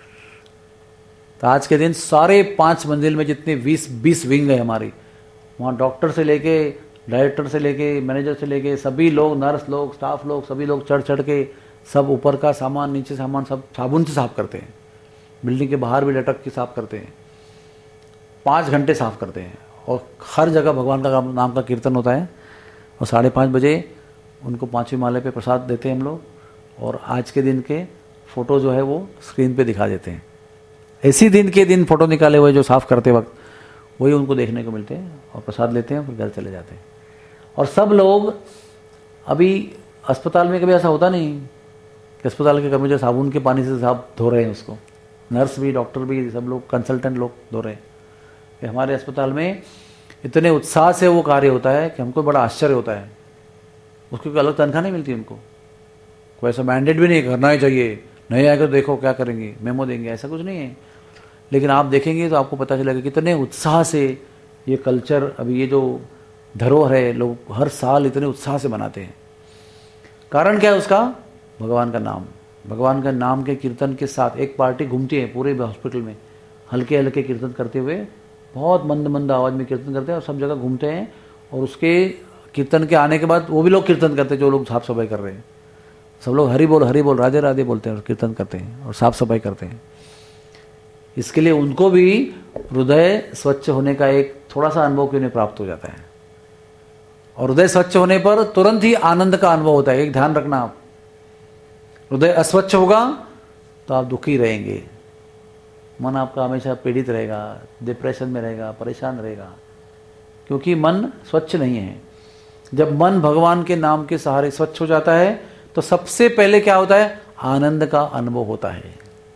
तो आज के दिन सारे पांच मंजिल में जितने बीस बीस विंग है हमारी, वहाँ डॉक्टर से लेके डायरेक्टर से लेके मैनेजर से लेके सभी लोग, नर्स लोग, स्टाफ लोग, सभी लोग चढ़ चढ़ के सब ऊपर का सामान, नीचे सामान सब साबुन से साफ करते हैं। बिल्डिंग के बाहर भी लटक के साफ करते हैं, पाँच घंटे साफ करते हैं। और हर जगह भगवान का नाम का कीर्तन होता है। और साढ़े पाँच बजे उनको पाँचवीं माले पे प्रसाद देते हैं हम लोग। और आज के दिन के फ़ोटो जो है वो स्क्रीन पे दिखा देते हैं। इसी दिन के दिन फ़ोटो निकाले हुए जो साफ़ करते वक्त वही उनको देखने को मिलते हैं और प्रसाद लेते हैं, फिर घर चले जाते हैं। और सब लोग अभी अस्पताल में कभी ऐसा होता नहीं कि अस्पताल के कर्मचारी साबुन के पानी से साफ धो रहे हैं उसको, नर्स भी, डॉक्टर भी, सब लोग, कंसल्टेंट लोग धो रहे हैं। कि हमारे अस्पताल में इतने उत्साह से वो कार्य होता है कि हमको बड़ा आश्चर्य होता है। उसकी कोई अलग तनख्वाह नहीं मिलती उनको, कोई ऐसा मैंडेट भी नहीं करना ही चाहिए, नहीं आएगा तो देखो क्या करेंगे, मेमो देंगे, ऐसा कुछ नहीं है। लेकिन आप देखेंगे तो आपको पता चलेगा कितने उत्साह से ये कल्चर, अभी ये जो धरोहर है, लोग हर साल इतने उत्साह से मनाते हैं। कारण क्या है उसका? भगवान का नाम। भगवान का नाम के कीर्तन के साथ एक पार्टी घूमती है पूरे हॉस्पिटल में, हल्के हल्के कीर्तन करते हुए, बहुत मंद मंद आवाज़ में कीर्तन करते हैं और सब जगह घूमते हैं। और उसके कीर्तन के आने के बाद वो भी लोग कीर्तन करते हैं जो लोग साफ सफाई कर रहे हैं। सब लोग हरि बोल हरि बोल राधे राधे बोलते हैं और कीर्तन करते हैं और साफ सफाई करते हैं। इसके लिए उनको भी हृदय स्वच्छ होने का एक थोड़ा सा अनुभव क्यों नहीं प्राप्त हो जाता है। और हृदय स्वच्छ होने पर तुरंत ही आनंद का अनुभव होता है। एक ध्यान रखना, आप हृदय अस्वच्छ होगा तो आप दुखी रहेंगे, मन आपका हमेशा पीड़ित रहेगा, डिप्रेशन में रहेगा, परेशान रहेगा, क्योंकि मन स्वच्छ नहीं है। जब मन भगवान के नाम के सहारे स्वच्छ हो जाता है तो सबसे पहले क्या होता है? आनंद का अनुभव होता है।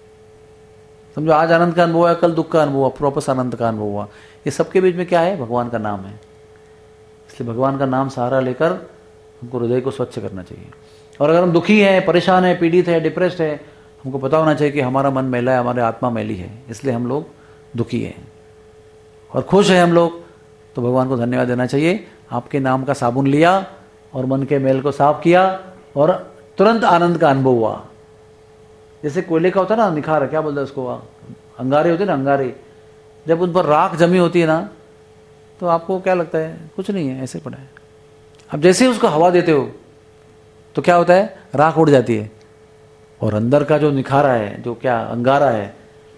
समझो, आज आनंद का अनुभव हुआ, कल दुख का अनुभव हुआ, वापस आनंद का अनुभव हुआ। ये सबके बीच में क्या है? भगवान का नाम है। इसलिए भगवान का नाम सहारा लेकर हमको हृदय को स्वच्छ करना चाहिए। और अगर हम दुखी हैं, परेशान हैं, पीड़ित है, डिप्रेस्ड है, हमको पता होना चाहिए कि हमारा मन मैला है, हमारी आत्मा मैली है, इसलिए हम लोग दुखी हैं। और खुश हैं हम लोग तो भगवान को धन्यवाद देना चाहिए। आपके नाम का साबुन लिया और मन के मैल को साफ किया और तुरंत आनंद का अनुभव हुआ। जैसे कोयले का होता है ना निखार, क्या बोलते हैं उसको, अंगारे होते हैं ना, अंगारे, जब उन पर राख जमी होती है ना तो आपको क्या लगता है? कुछ नहीं है, ऐसे पड़ा है। अब जैसे ही उसको हवा देते हो तो क्या होता है? राख उड़ जाती है और अंदर का जो निखारा है, जो क्या अंगारा है,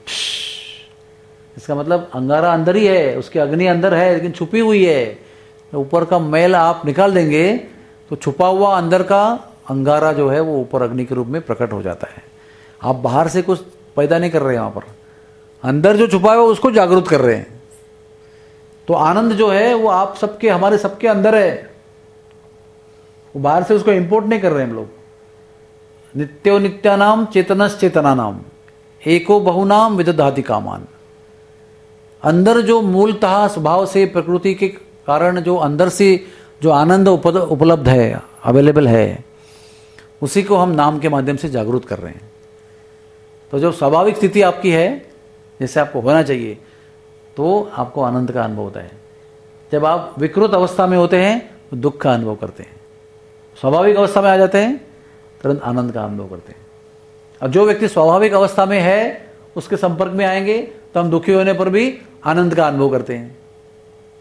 इसका मतलब अंगारा अंदर ही है, उसकी अग्नि अंदर है लेकिन छुपी हुई है। ऊपर का मैल आप निकाल देंगे तो छुपा हुआ अंदर का अंगारा जो है वो ऊपर अग्नि के रूप में प्रकट हो जाता है। आप बाहर से कुछ पैदा नहीं कर रहे हैं, वहां पर अंदर जो छुपा है उसको जागरूक कर रहे हैं। तो आनंद जो है वो आप सबके, हमारे सबके अंदर है, वो बाहर से उसको इंपोर्ट नहीं कर रहे हैं हम लोग। नित्यो नित्यानाम चेतनस चेतना नाम एको बहुनाम विदधाति कामान। अंदर जो मूलतः स्वभाव से, प्रकृति के कारण जो अंदर से जो आनंद उपलब्ध है, अवेलेबल है, उसी को हम नाम के माध्यम से जागरूक कर रहे हैं। तो जो स्वाभाविक स्थिति आपकी है, जैसे आपको होना चाहिए, तो आपको आनंद का अनुभव होता है। जब आप विकृत अवस्था में होते हैं तो दुख का अनुभव करते हैं, स्वाभाविक अवस्था में आ जाते हैं तुरंत आनंद का अनुभव करते हैं। और जो व्यक्ति स्वाभाविक अवस्था में है उसके संपर्क में आएंगे तो हम दुखी होने पर भी आनंद का अनुभव करते हैं,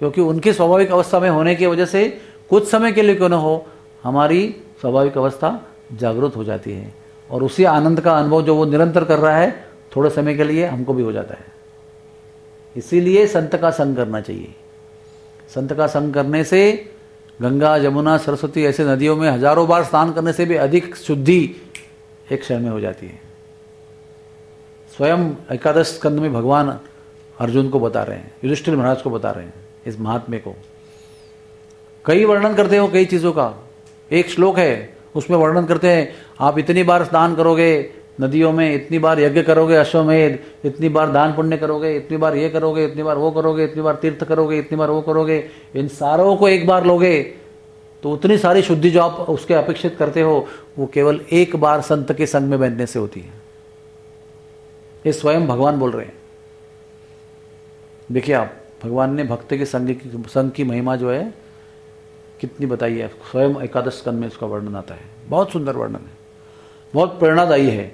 क्योंकि उनकी स्वाभाविक अवस्था में होने की वजह से कुछ समय के लिए क्यों न हो, हमारी स्वाभाविक अवस्था जागृत हो जाती है और उसी आनंद का अनुभव जो वो निरंतर कर रहा है थोड़े समय के लिए हमको भी हो जाता है। इसीलिए संत का संग करना चाहिए। संत का संग करने से गंगा, जमुना, सरस्वती ऐसे नदियों में हजारों बार स्नान करने से भी अधिक शुद्धि एक क्षण में हो जाती है। स्वयं एकादश स्कंद में भगवान अर्जुन को बता रहे हैं, युधिष्ठिर महाराज को बता रहे हैं इस महात्म्य को। कई वर्णन करते हो कई चीजों का। एक श्लोक है उसमें वर्णन करते हैं आप इतनी बार स्नान करोगे नदियों में, इतनी बार यज्ञ करोगे अश्वमेध, इतनी बार दान पुण्य करोगे, इतनी बार ये करोगे, इतनी बार वो करोगे, इतनी बार तीर्थ करोगे, इतनी बार वो करोगे, इन सारों को एक बार लोगे तो उतनी सारी शुद्धि जो आप उसके अपेक्षित करते हो वो केवल एक बार संत के संग में बैठने से होती है। ये स्वयं भगवान बोल रहे हैं। देखिए आप, भगवान ने भक्त के संग की संग की महिमा जो है कितनी बताई है। स्वयं एकादश स्कंद में इसका वर्णन आता है। बहुत सुंदर वर्णन है, बहुत प्रेरणादायी है।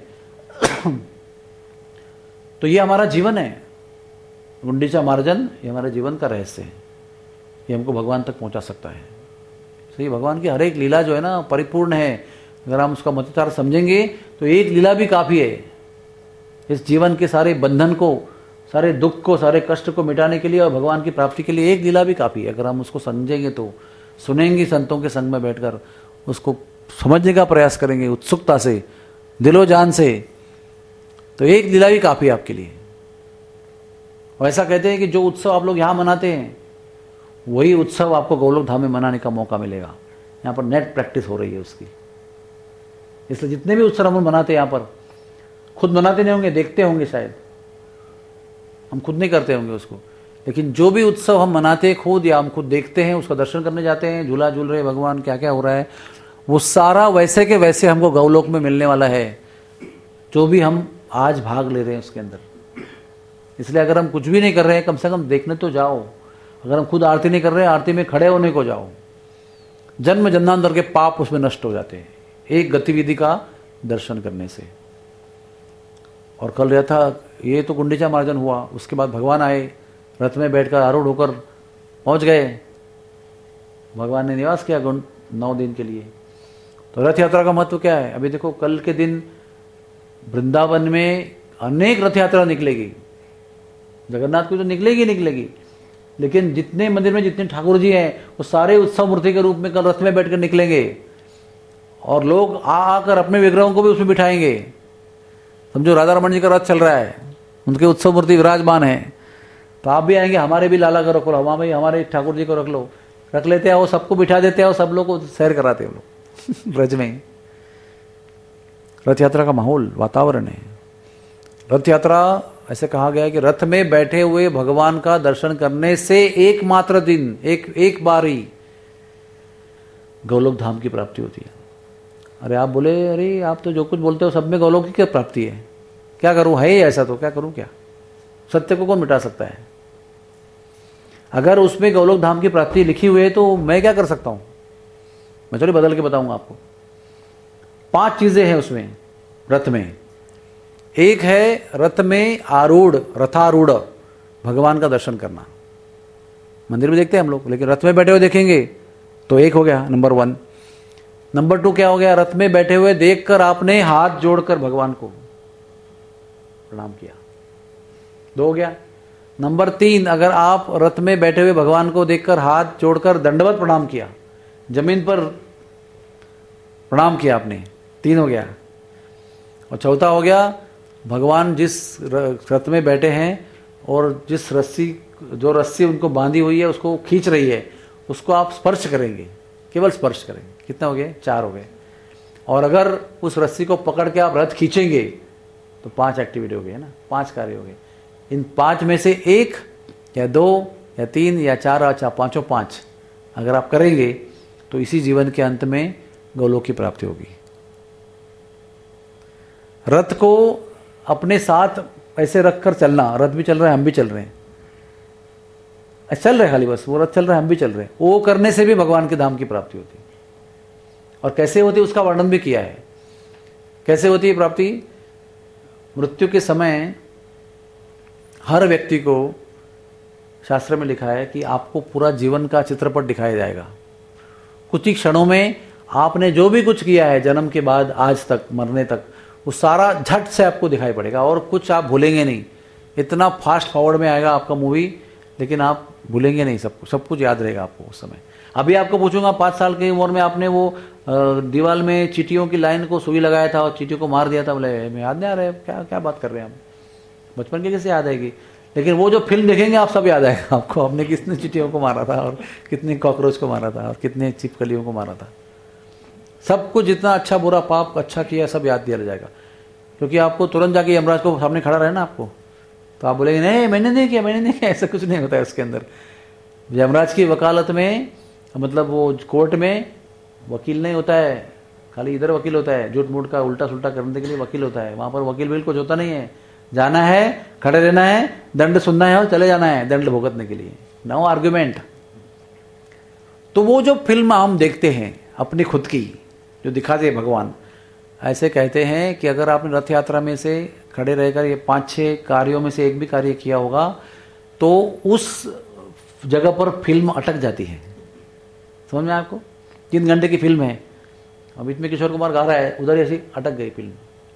तो ये हमारा जीवन है, गुंडीचा मार्जन, ये हमारे जीवन का रहस्य है। ये हमको भगवान तक पहुंचा सकता है। सही, भगवान की हर एक लीला जो है ना परिपूर्ण है। अगर हम उसका मतितार समझेंगे तो एक लीला भी काफी है इस जीवन के सारे बंधन को, सारे दुख को, सारे कष्ट को मिटाने के लिए और भगवान की प्राप्ति के लिए एक लीला भी काफी है। अगर हम उसको समझेंगे तो, सुनेंगे संतों के संग में बैठकर, उसको समझने का प्रयास करेंगे उत्सुकता से, दिलो जान से, तो एक लीला भी काफी है आपके लिए। और ऐसा कहते हैं कि जो उत्सव आप लोग यहाँ मनाते हैं वही उत्सव आपको गोलोक धाम में मनाने का मौका मिलेगा। यहाँ पर नेट प्रैक्टिस हो रही है उसकी। इसलिए जितने भी उत्सव हम मनाते हैं यहाँ पर, खुद मनाते नहीं होंगे, देखते होंगे शायद, हम खुद नहीं करते होंगे उसको, लेकिन जो भी उत्सव हम मनाते हैं खुद या हम खुद देखते हैं, उसका दर्शन करने जाते हैं, झूला झूल रहे भगवान, क्या क्या हो रहा है, वो सारा वैसे के वैसे हमको गौलोक में मिलने वाला है जो भी हम आज भाग ले रहे हैं उसके अंदर। इसलिए अगर हम कुछ भी नहीं कर रहे हैं कम से कम देखने तो जाओ। अगर हम खुद आरती नहीं कर रहे हैं, आरती में खड़े होने को जाओ। जन्म जन्मांतर के पाप उसमें नष्ट हो जाते हैं एक गतिविधि का दर्शन करने से। और कल यह था, ये तो गुंडीचा मार्जन हुआ, उसके बाद भगवान आए, रथ में बैठकर आरूढ़ होकर पहुंच गए। भगवान ने निवास किया गुण नौ दिन के लिए। तो रथ यात्रा का महत्व क्या है? अभी देखो, कल के दिन वृंदावन में अनेक रथ यात्रा निकलेगी। जगन्नाथ की तो निकलेगी निकलेगी लेकिन जितने मंदिर में जितने ठाकुर जी हैं वो सारे उत्सव मूर्ति के रूप में कल रथ में बैठकर निकलेंगे और लोग आ आकर अपने विग्रहों को भी उसमें बिठाएंगे। समझो राधा रमन जी का रथ चल रहा है, उनके उत्सव मूर्ति विराजमान है, तो आप भी आएंगे, हमारे भी लाला को रख लो, हमारे भाई हमारे ठाकुर जी को रख लो, रख लेते हैं, वो सबको बिठा देते हैं और सब लोग को सैर कराते हैं लोग ब्रज में। रथ यात्रा का माहौल, वातावरण है। रथ यात्रा, ऐसे कहा गया है कि रथ में बैठे हुए भगवान का दर्शन करने से एकमात्र दिन, एक एक बार ही गौलोक धाम की प्राप्ति होती है। अरे आप बोले, अरे आप तो जो कुछ बोलते हो सब में गौलोक की क्या प्राप्ति है, क्या करूं, है ही ऐसा तो क्या करूं, क्या सत्य को कौन मिटा सकता है? अगर उसमें गौलोक धाम की प्राप्ति लिखी हुई है तो मैं क्या कर सकता हूं? मैं चलिए बदल के बताऊंगा आपको। पांच चीजें हैं उसमें रथ में। एक है रथ में आरूढ़, रथारूढ़ भगवान का दर्शन करना। मंदिर में देखते हैं हम लोग, लेकिन रथ में बैठे हुए देखेंगे तो एक हो गया, नंबर वन। नंबर टू क्या हो गया? रथ में बैठे हुए देखकर आपने हाथ जोड़कर भगवान को प्रणाम किया, दो हो गया। नंबर तीन, अगर आप रथ में बैठे हुए भगवान को देखकर हाथ जोड़कर दंडवत प्रणाम किया, जमीन पर प्रणाम किया आपने, तीन हो गया। और चौथा हो गया, भगवान जिस रथ में बैठे हैं और जिस रस्सी, जो रस्सी उनको बांधी हुई है उसको खींच रही है, उसको आप स्पर्श करेंगे, केवल स्पर्श करेंगे। कितना हो गए? चार हो गए। और अगर उस रस्सी को पकड़ के आप रथ खींचेंगे तो पांच एक्टिविटी हो गई है ना, पांच कार्य हो गए। इन पांच में से एक या दो या तीन या चार, अच्छा पांचों पांच अगर आप करेंगे तो इसी जीवन के अंत में गौलोक की प्राप्ति होगी। रथ को अपने साथ ऐसे रखकर चलना, रथ भी चल रहा है, हम भी चल रहे हैं, चल रहे खाली बस, वो रथ चल रहा है, हम भी चल रहे हैं, वो करने से भी भगवान के धाम की प्राप्ति होती है। और कैसे होती है उसका वर्णन भी किया है। कैसे होती है प्राप्ति? मृत्यु के समय हर व्यक्ति को शास्त्र में लिखा है कि आपको पूरा जीवन का चित्रपट दिखाया जाएगा। कुछ ही क्षणों में आपने जो भी कुछ किया है जन्म के बाद आज तक मरने तक, वो सारा झट से आपको दिखाई पड़ेगा और कुछ आप भूलेंगे नहीं। इतना फास्ट फॉरवर्ड में आएगा आपका मूवी, लेकिन आप भूलेंगे नहीं, सब सब कुछ याद रहेगा आपको उस समय। अभी आपको पूछूंगा पाँच साल की उम्र में आपने वो दीवार में चींटियों की लाइन को सुई लगाया था और चींटियों को मार दिया था, बोले मैं याद नहीं आ रहा है, क्या क्या बात कर रहे हैं हम, बचपन की कैसे याद आएगी। लेकिन वो जो फिल्म देखेंगे आप सब याद आएगा आपको, आपने कितने चींटियों को मारा था और कितने कॉकरोच को मारा था और कितने छिपकलियों को मारा था। सब कुछ जितना अच्छा बुरा पाप अच्छा किया सब याद दिया जाएगा। क्योंकि आपको तुरंत जाके यमराज को सामने खड़ा रहना आपको, तो आप बोलेंगे नहीं मैंने नहीं किया मैंने नहीं किया, ऐसा कुछ नहीं होता है उसके अंदर। यमराज की वकालत में, मतलब वो कोर्ट में वकील नहीं होता है, खाली इधर वकील होता है, झूठ मूठ का उल्टा सुल्टा करने के लिए वकील होता है। वहां पर वकील बिल कुछ होता नहीं है, जाना है, खड़े रहना है, दंड सुनना है और चले जाना है दंड भुगतने के लिए, नो आर्ग्यूमेंट। तो वो जो फिल्म हम देखते हैं अपनी खुद की जो दिखाते हैं भगवान, ऐसे कहते हैं कि अगर आपने रथ यात्रा में से खड़े रहकर ये पांच छह कार्यों में से एक भी कार्य किया होगा तो उस जगह पर फिल्म अटक जाती है। समझ में आपको? तीन घंटे की फिल्म है, अब इसमें किशोर कुमार गा रहा है, उधर ऐसी अटक गई फिल्म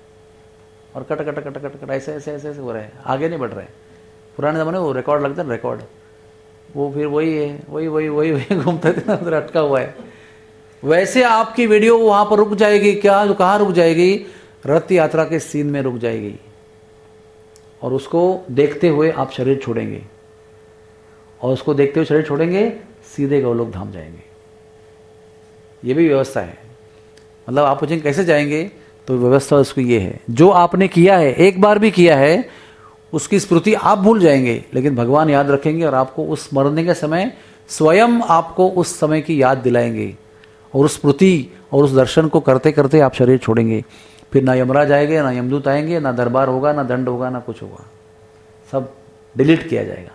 और cut cut cut cut cut ऐसे ऐसे ऐसे ऐसे हो रहा है, आगे नहीं बढ़ रहा है। पुराने ज़माने वो रिकॉर्ड लगता है रिकॉर्ड, वो फिर वही है वही वही वही वही घूमते थे ना, उधर अटका हुआ है। वैसे आपकी वीडियो वहां पर रुक जाएगी। क्या जो कहाँ रुक जाएगी? रथ यात्रा के सीन में रुक जाएगी और उसको देखते हुए आप शरीर छोड़ेंगे और उसको देखते हुए शरीर छोड़ेंगे, सीधे गौलोक धाम जाएंगे। ये भी व्यवस्था है। मतलब आप पूछेंगे कैसे जाएंगे, तो व्यवस्था उसकी ये है, जो आपने किया है एक बार भी किया है उसकी स्मृति आप भूल जाएंगे, लेकिन भगवान याद रखेंगे और आपको उस मरने के समय स्वयं आपको उस समय की याद दिलाएंगे और उस स्मृति और उस दर्शन को करते करते आप शरीर छोड़ेंगे। फिर ना यमराज आएंगे, ना यमदूत आएंगे, ना दरबार होगा, ना दंड होगा, ना कुछ होगा, सब डिलीट किया जाएगा।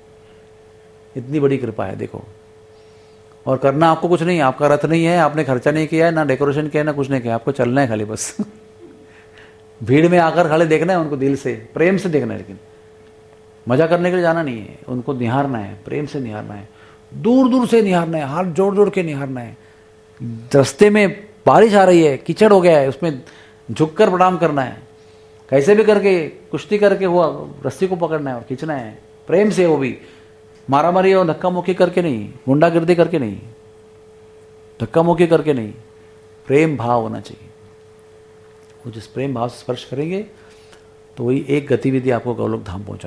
इतनी बड़ी कृपा है देखो। और करना आपको कुछ नहीं, आपका रथ नहीं है, आपने खर्चा नहीं किया है, ना डेकोरेशन किया है, ना कुछ नहीं किया, आपको चलना है खाली बस भीड़ में आकर खाली देखना है उनको, दिल से प्रेम से देखना है, लेकिन मजा करने के लिए जाना नहीं है, उनको निहारना है, प्रेम से निहारना है, दूर दूर से निहारना है, हाथ जोड़ जोड़ के निहारना है। रास्ते में बारिश आ रही है, कीचड़ हो गया है, उसमें झुककर प्रणाम करना है, कैसे भी करके कुश्ती करके हुआ रस्सी को पकड़ना है और खींचना है प्रेम से, वो भी मारा मारी और धक्का मुक्की करके नहीं, गुंडागिर्दी करके नहीं, धक्का मुक्की करके नहीं, प्रेम भाव होना चाहिए। वो जिस प्रेम भाव से स्पर्श करेंगे तो वही एक गतिविधि आपको गौलोक धाम पहुंचा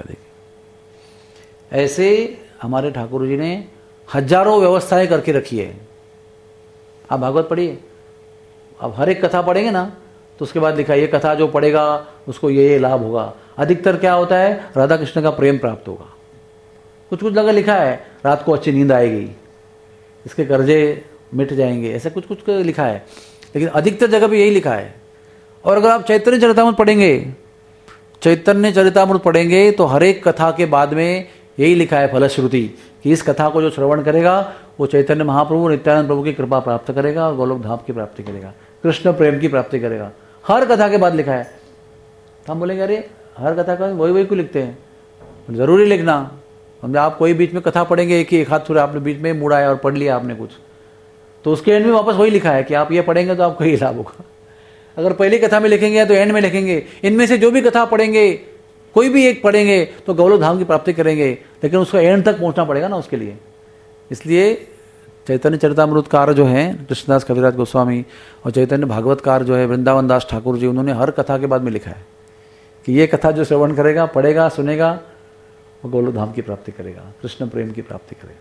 देगी। ऐसे हमारे ठाकुर जी ने हजारों व्यवस्थाएं करके रखी है। आप भागवत पढ़िए, अब हर एक कथा पढ़ेंगे ना तो उसके बाद लिखा है ये कथा जो पढ़ेगा उसको ये ये लाभ होगा। अधिकतर क्या होता है? राधा कृष्ण का प्रेम प्राप्त होगा। कुछ कुछ जगह लिखा है रात को अच्छी नींद आएगी, इसके कर्जे मिट जाएंगे, ऐसे कुछ कुछ लिखा है, लेकिन अधिकतर जगह भी यही लिखा है। और अगर आप चैतन्य चरितामृत पढ़ेंगे चैतन्य चरितामृत पढ़ेंगे तो हर एक कथा के बाद में यही लिखा है फलश्रुति कि इस कथा को जो श्रवण करेगा वो चैतन्य महाप्रभु नित्यानंद प्रभु की कृपा प्राप्त करेगा और गोलोक धाम की प्राप्ति करेगा, कृष्ण प्रेम की प्राप्ति करेगा। हर कथा के बाद लिखा है। तो हम बोलेंगे अरे हर कथा का वही वही क्यों लिखते हैं? जरूरी लिखना। हम आप कोई बीच में कथा पढ़ेंगे कि एक हाथ थोड़ा आपने बीच में मुड़ाया और पढ़ लिया आपने कुछ, तो उसके एंड में वापस वही लिखा है कि आप ये पढ़ेंगे तो आपको ये लाभ होगा। अगर पहली कथा में लिखेंगे तो एंड में लिखेंगे इनमें से जो भी कथा पढ़ेंगे कोई भी एक पढ़ेंगे तो गौलोक धाम की प्राप्ति करेंगे, लेकिन उसको एंड तक पहुंचना पड़ेगा ना उसके लिए। इसलिए चैतन्य चरितामृतकार जो है कृष्णदास कविराज गोस्वामी और चैतन्य भागवतकार जो है वृंदावन दास ठाकुर जी, उन्होंने हर कथा के बाद में लिखा है कि ये कथा जो श्रवण करेगा, पढ़ेगा, सुनेगा, वो गौलोक धाम की प्राप्ति करेगा, कृष्ण प्रेम की प्राप्ति करेगा।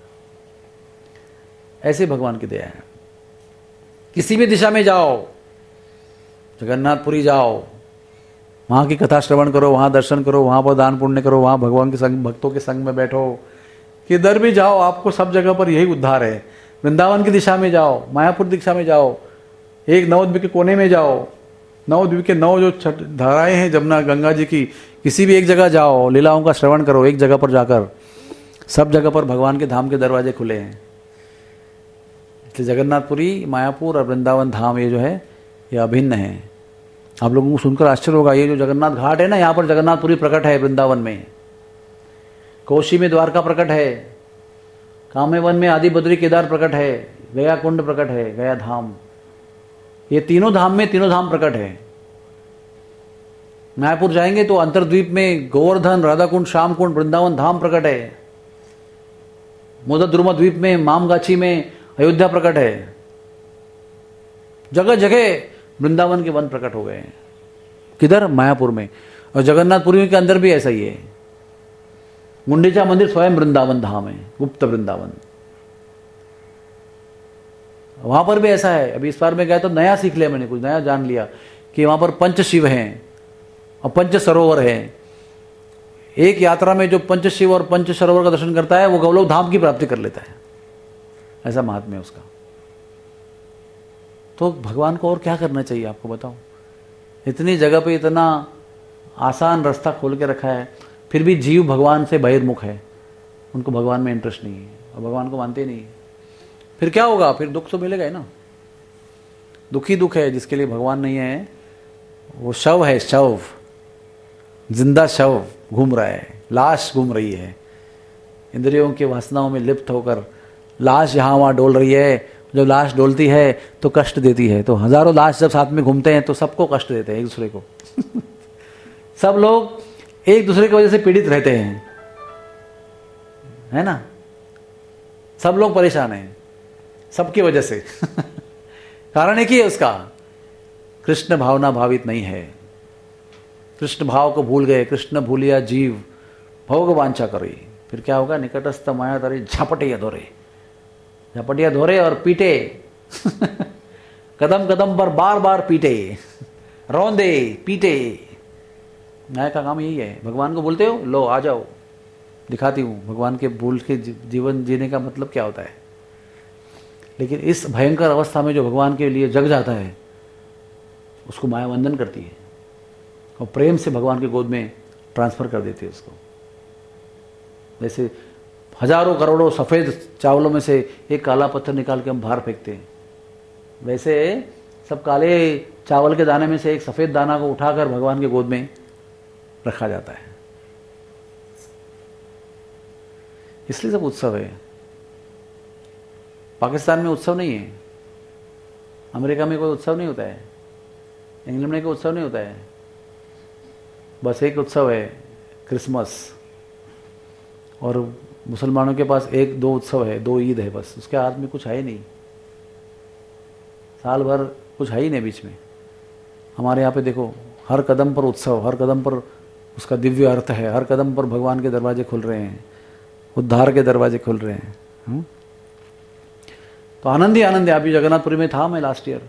ऐसे भगवान की दया है। किसी भी दिशा में जाओ, जगन्नाथपुरी जाओ, वहां की कथा श्रवण करो, वहां दर्शन करो, वहां पर दान पुण्य करो, वहां भगवान के संग भक्तों के संग में बैठो, किधर भी जाओ आपको सब जगह पर यही उद्धार है। वृंदावन की दिशा में जाओ, मायापुर दिशा में जाओ, एक नवद्वीप के कोने में जाओ, नवद्वीप के नौ जो धाराएं हैं जमुना गंगा जी की, किसी भी एक जगह जाओ, लीलाओं का श्रवण करो एक जगह पर जाकर। सब जगह पर भगवान के धाम के दरवाजे खुले हैं। इसलिए जगन्नाथपुरी, मायापुर और वृंदावन धाम ये जो है ये अभिन्न है। आप लोगों को सुनकर आश्चर्य होगा, ये जो जगन्नाथ घाट है ना, यहाँ पर जगन्नाथपुरी प्रकट है वृंदावन में। कोशी में द्वारका प्रकट है, कामेवन में आदि बद्री केदार प्रकट है, गया कुंड प्रकट है, गया धाम। ये तीनों धाम में तीनों धाम प्रकट है। मायापुर जाएंगे तो अंतरद्वीप में गोवर्धन, राधाकुंड, श्यामकुंड, वृंदावन धाम प्रकट है। मोदद्रुमा द्वीप में, मामगाछी में अयोध्या प्रकट है। जगह जगह वृंदावन के वन प्रकट हो गए हैं। किधर? मायापुर में। और जगन्नाथपुरी के अंदर भी ऐसा ही है। गुंडीचा मंदिर स्वयं वृंदावन धाम है, गुप्त वृंदावन। वहां पर भी ऐसा है। अभी इस बार में गया तो नया सीख लिया मैंने, कुछ नया जान लिया कि वहां पर पंच शिव हैं और पंच सरोवर है। एक यात्रा में जो पंच शिव और पंच सरोवर का दर्शन करता है वो गौलोक धाम की प्राप्ति कर लेता है। ऐसा महात्म्य है उसका। तो भगवान को और क्या करना चाहिए आपको बताओ? इतनी जगह पे इतना आसान रास्ता खोल के रखा है, फिर भी जीव भगवान से बहिर्मुख है। उनको भगवान में इंटरेस्ट नहीं है और भगवान को मानते ही नहीं है। फिर क्या होगा? फिर दुख तो मिलेगा ही ना। दुखी दुख है जिसके लिए भगवान नहीं है। वो शव है, शव, जिंदा शव घूम रहा है, लाश घूम रही है, इंद्रियों की वासनाओं में लिप्त होकर लाश यहां वहां डोल रही है। जब लाश डोलती है तो कष्ट देती है। तो हजारों लाश जब साथ में घूमते हैं तो सबको कष्ट देते हैं, एक दूसरे को। सब लोग एक दूसरे की वजह से पीड़ित रहते हैं, है ना? सब लोग परेशान हैं सबकी वजह से। कारण एक ही है उसका, कृष्ण भावना भावित नहीं है। कृष्ण भाव को भूल गए। कृष्ण भूलिया जीव भोग वांछा करी। फिर क्या होगा? निकटस्थ माया तरी झपटिया धोरे, झपटिया धोरे और पीटे। कदम कदम पर बार बार पीटे, रौंदे, पीटे। न्याय का काम यही है। भगवान को बोलते हो, लो आ जाओ, दिखाती हूं भगवान के भूल के जीवन जीने का मतलब क्या होता है। लेकिन इस भयंकर अवस्था में जो भगवान के लिए जग जाता है उसको माया वंदन करती है और प्रेम से भगवान के गोद में ट्रांसफर कर देती है उसको। जैसे हजारों करोड़ों सफ़ेद चावलों में से एक काला पत्थर निकाल के हम बाहर फेंकते हैं, वैसे सब काले चावल के दाने में से एक सफ़ेद दाना को उठाकर भगवान के गोद में रखा जाता है। इसलिए सब उत्सव है। पाकिस्तान में उत्सव नहीं है, अमेरिका में कोई उत्सव नहीं होता है, इंग्लैंड में कोई उत्सव नहीं होता है। बस एक उत्सव है, क्रिसमस। और मुसलमानों के पास एक दो उत्सव है, दो ईद है, बस। उसके हाथ में कुछ है ही नहीं, साल भर कुछ है ही नहीं बीच में। हमारे यहाँ पे देखो, हर कदम पर उत्सव, हर कदम पर उसका दिव्य अर्थ है, हर कदम पर भगवान के दरवाजे खुल रहे हैं, उद्धार के दरवाजे खुल रहे हैं। हुँ? तो आनंद ही आनंद है। अभी जगन्नाथपुरी में था मैं लास्ट ईयर,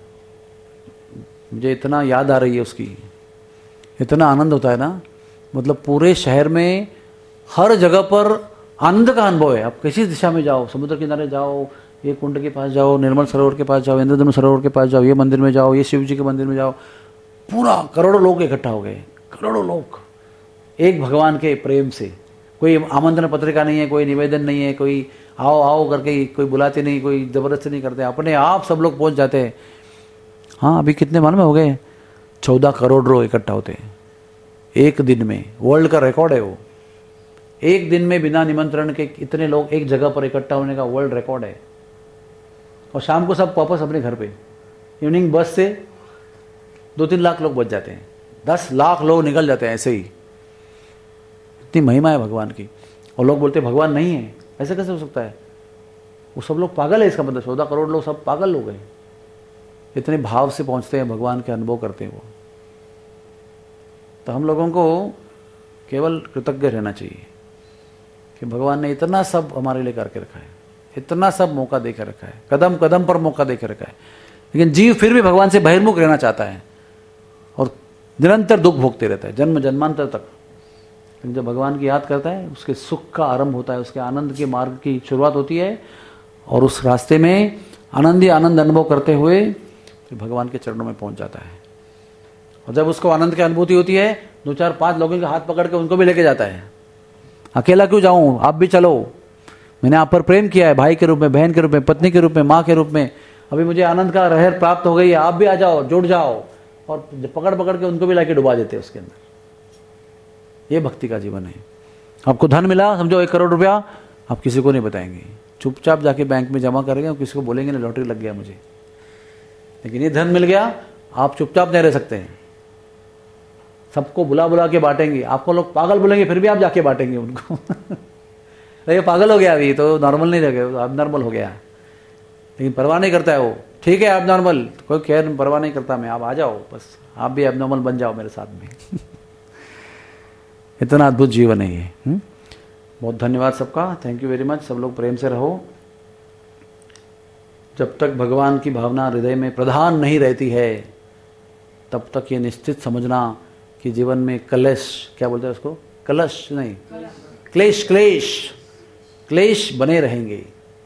मुझे इतना याद आ रही है उसकी, इतना आनंद होता है ना। मतलब पूरे शहर में हर जगह पर आनंद का अनुभव है। आप किसी दिशा में जाओ, समुद्र किनारे जाओ, ये कुंड के पास जाओ, निर्मल सरोवर के पास जाओ, इंद्रधनु सरोवर के पास जाओ, ये मंदिर में जाओ, ये शिव जी के मंदिर में जाओ, पूरा करोड़ों लोग इकट्ठा हो गए, करोड़ों लोग एक भगवान के प्रेम से। कोई आमंत्रण पत्रिका नहीं है, कोई निवेदन नहीं है, कोई आओ आओ करके कोई बुलाते नहीं, कोई जबरदस्ती नहीं करते, अपने आप सब लोग पहुंच जाते हैं। हाँ, अभी कितने मालूम हो गए? चौदह करोड़ लोग इकट्ठा होते हैं एक दिन में। वर्ल्ड का रिकॉर्ड है वो। एक दिन में बिना निमंत्रण के इतने लोग एक जगह पर इकट्ठा होने का वर्ल्ड रिकॉर्ड है। और शाम को सब वापस अपने घर पे, इवनिंग बस से दो तीन लाख लोग बच जाते हैं, दस लाख लोग निकल जाते हैं ऐसे ही। इतनी महिमा है भगवान की। और लोग बोलते हैं भगवान नहीं है, ऐसे कैसे हो सकता है? वो सब लोग पागल है, इसका मतलब चौदह करोड़ लोग सब पागल लोग हैं। इतने भाव से पहुंचते हैं, भगवान के अनुभव करते हैं वो। तो हम लोगों को केवल कृतज्ञ रहना चाहिए कि भगवान ने इतना सब हमारे लिए करके रखा है, इतना सब मौका दे कर रखा है, कदम कदम पर मौका दे कर रखा है। लेकिन जीव फिर भी भगवान से बहिर्मुख रहना चाहता है और निरंतर दुख भोगते रहता है, जन्म जन्मांतर तक। लेकिन जब भगवान की याद करता है, उसके सुख का आरंभ होता है, उसके आनंद के मार्ग की शुरुआत होती है। और उस रास्ते में आनंद ही आनंद अनुभव करते हुए फिर भगवान के चरणों में पहुंच जाता है। और जब उसको आनंद की अनुभूति होती है, दो चार पांच लोगों के हाथ पकड़ के उनको भी लेके जाता है। अकेला क्यों जाऊं, आप भी चलो, मैंने आप पर प्रेम किया है, भाई के रूप में, बहन के रूप में, पत्नी के रूप में, माँ के रूप में। अभी मुझे आनंद का लहर प्राप्त हो गई है, आप भी आ जाओ, जुड़ जाओ। और पकड़ पकड़ के उनको भी लाके डुबा देते हैं उसके अंदर। ये भक्ति का जीवन है। आपको धन मिला, समझो एक करोड़ रुपया, आप किसी को नहीं बताएंगे, चुपचाप जाके बैंक में जमा करेंगे और किसी को बोलेंगे ना लॉटरी लग गया मुझे। लेकिन ये धन मिल गया, आप चुपचाप नहीं रह सकते हैं, सबको बुला बुला के बांटेंगे। आपको लोग पागल बोलेंगे फिर भी आप जाके बांटेंगे उनको। ये पागल हो गया, अभी तो नॉर्मल नहीं रह गया, अब नॉर्मल हो गया, लेकिन परवाह नहीं करता है वो। ठीक है अब नॉर्मल, कोई खैर परवाह नहीं करता मैं, आप आ जाओ बस, आप भी अब नॉर्मल बन जाओ मेरे साथ में। इतना अद्भुत जीवन है ये। हुँ? बहुत धन्यवाद सबका, थैंक यू वेरी मच। सब लोग प्रेम से रहो। जब तक भगवान की भावना हृदय में प्रधान नहीं रहती है तब तक ये निश्चित समझना कि जीवन में कलेश, क्या बोलते हैं उसको, कलश नहीं, क्लेश क्लेश क्लेश बने रहेंगे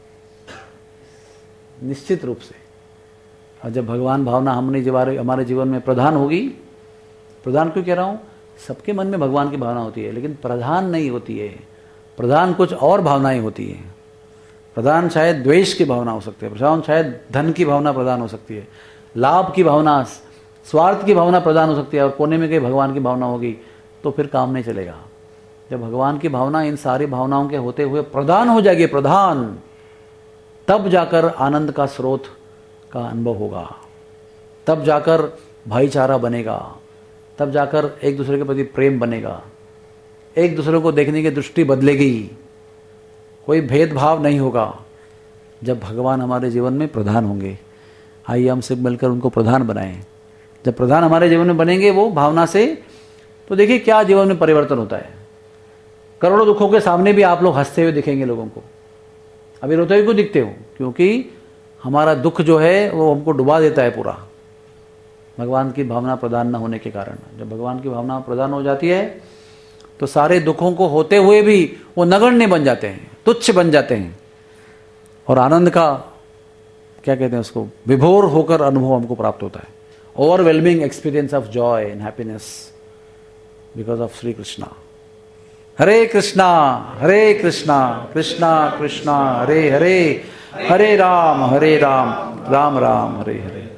निश्चित रूप से। और जब भगवान भावना हमने जीवन हमारे जीवन में प्रधान होगी, प्रधान क्यों कह रहा हूँ, सबके मन में भगवान की भावना होती है लेकिन प्रधान नहीं होती है, प्रधान कुछ और भावनाएं होती है। प्रधान शायद द्वेष की भावना हो सकती है, प्रधान शायद धन की भावना प्रधान हो सकती है, लाभ की भावना, स्वार्थ की भावना प्रधान हो सकती है, और कोने में कहीं भगवान की भावना होगी तो फिर काम नहीं चलेगा। जब भगवान की भावना इन सारी भावनाओं के होते हुए प्रधान हो जाएगी, प्रधान, तब जाकर आनंद का स्रोत का अनुभव होगा, तब जाकर भाईचारा बनेगा, तब जाकर एक दूसरे के प्रति प्रेम बनेगा, एक दूसरे को देखने की दृष्टि बदलेगी, कोई भेदभाव नहीं होगा। जब भगवान हमारे जीवन में प्रधान होंगे, आइए हम सब मिलकर उनको प्रधान बनाएं। जब प्रधान हमारे जीवन में बनेंगे वो भावना से, तो देखिए क्या जीवन में परिवर्तन होता है। करोड़ों दुखों के सामने भी आप लोग हंसते हुए दिखेंगे लोगों को। अभी रोते हुए क्यों दिखते हो, क्योंकि हमारा दुख जो है वो हमको डुबा देता है पूरा, भगवान की भावना प्रदान न होने के कारण। जब भगवान की भावना प्रदान हो जाती है तो सारे दुखों को होते हुए भी वो नगण्य बन जाते हैं, तुच्छ बन जाते हैं, और आनंद का क्या कहते हैं उसको, विभोर होकर अनुभव हमको प्राप्त होता है, overwhelming experience of joy and happiness because of Shri Krishna. Hare Krishna Hare Krishna Krishna Krishna Hare Hare, Hare Ram Hare Ram Ram Ram Hare Hare.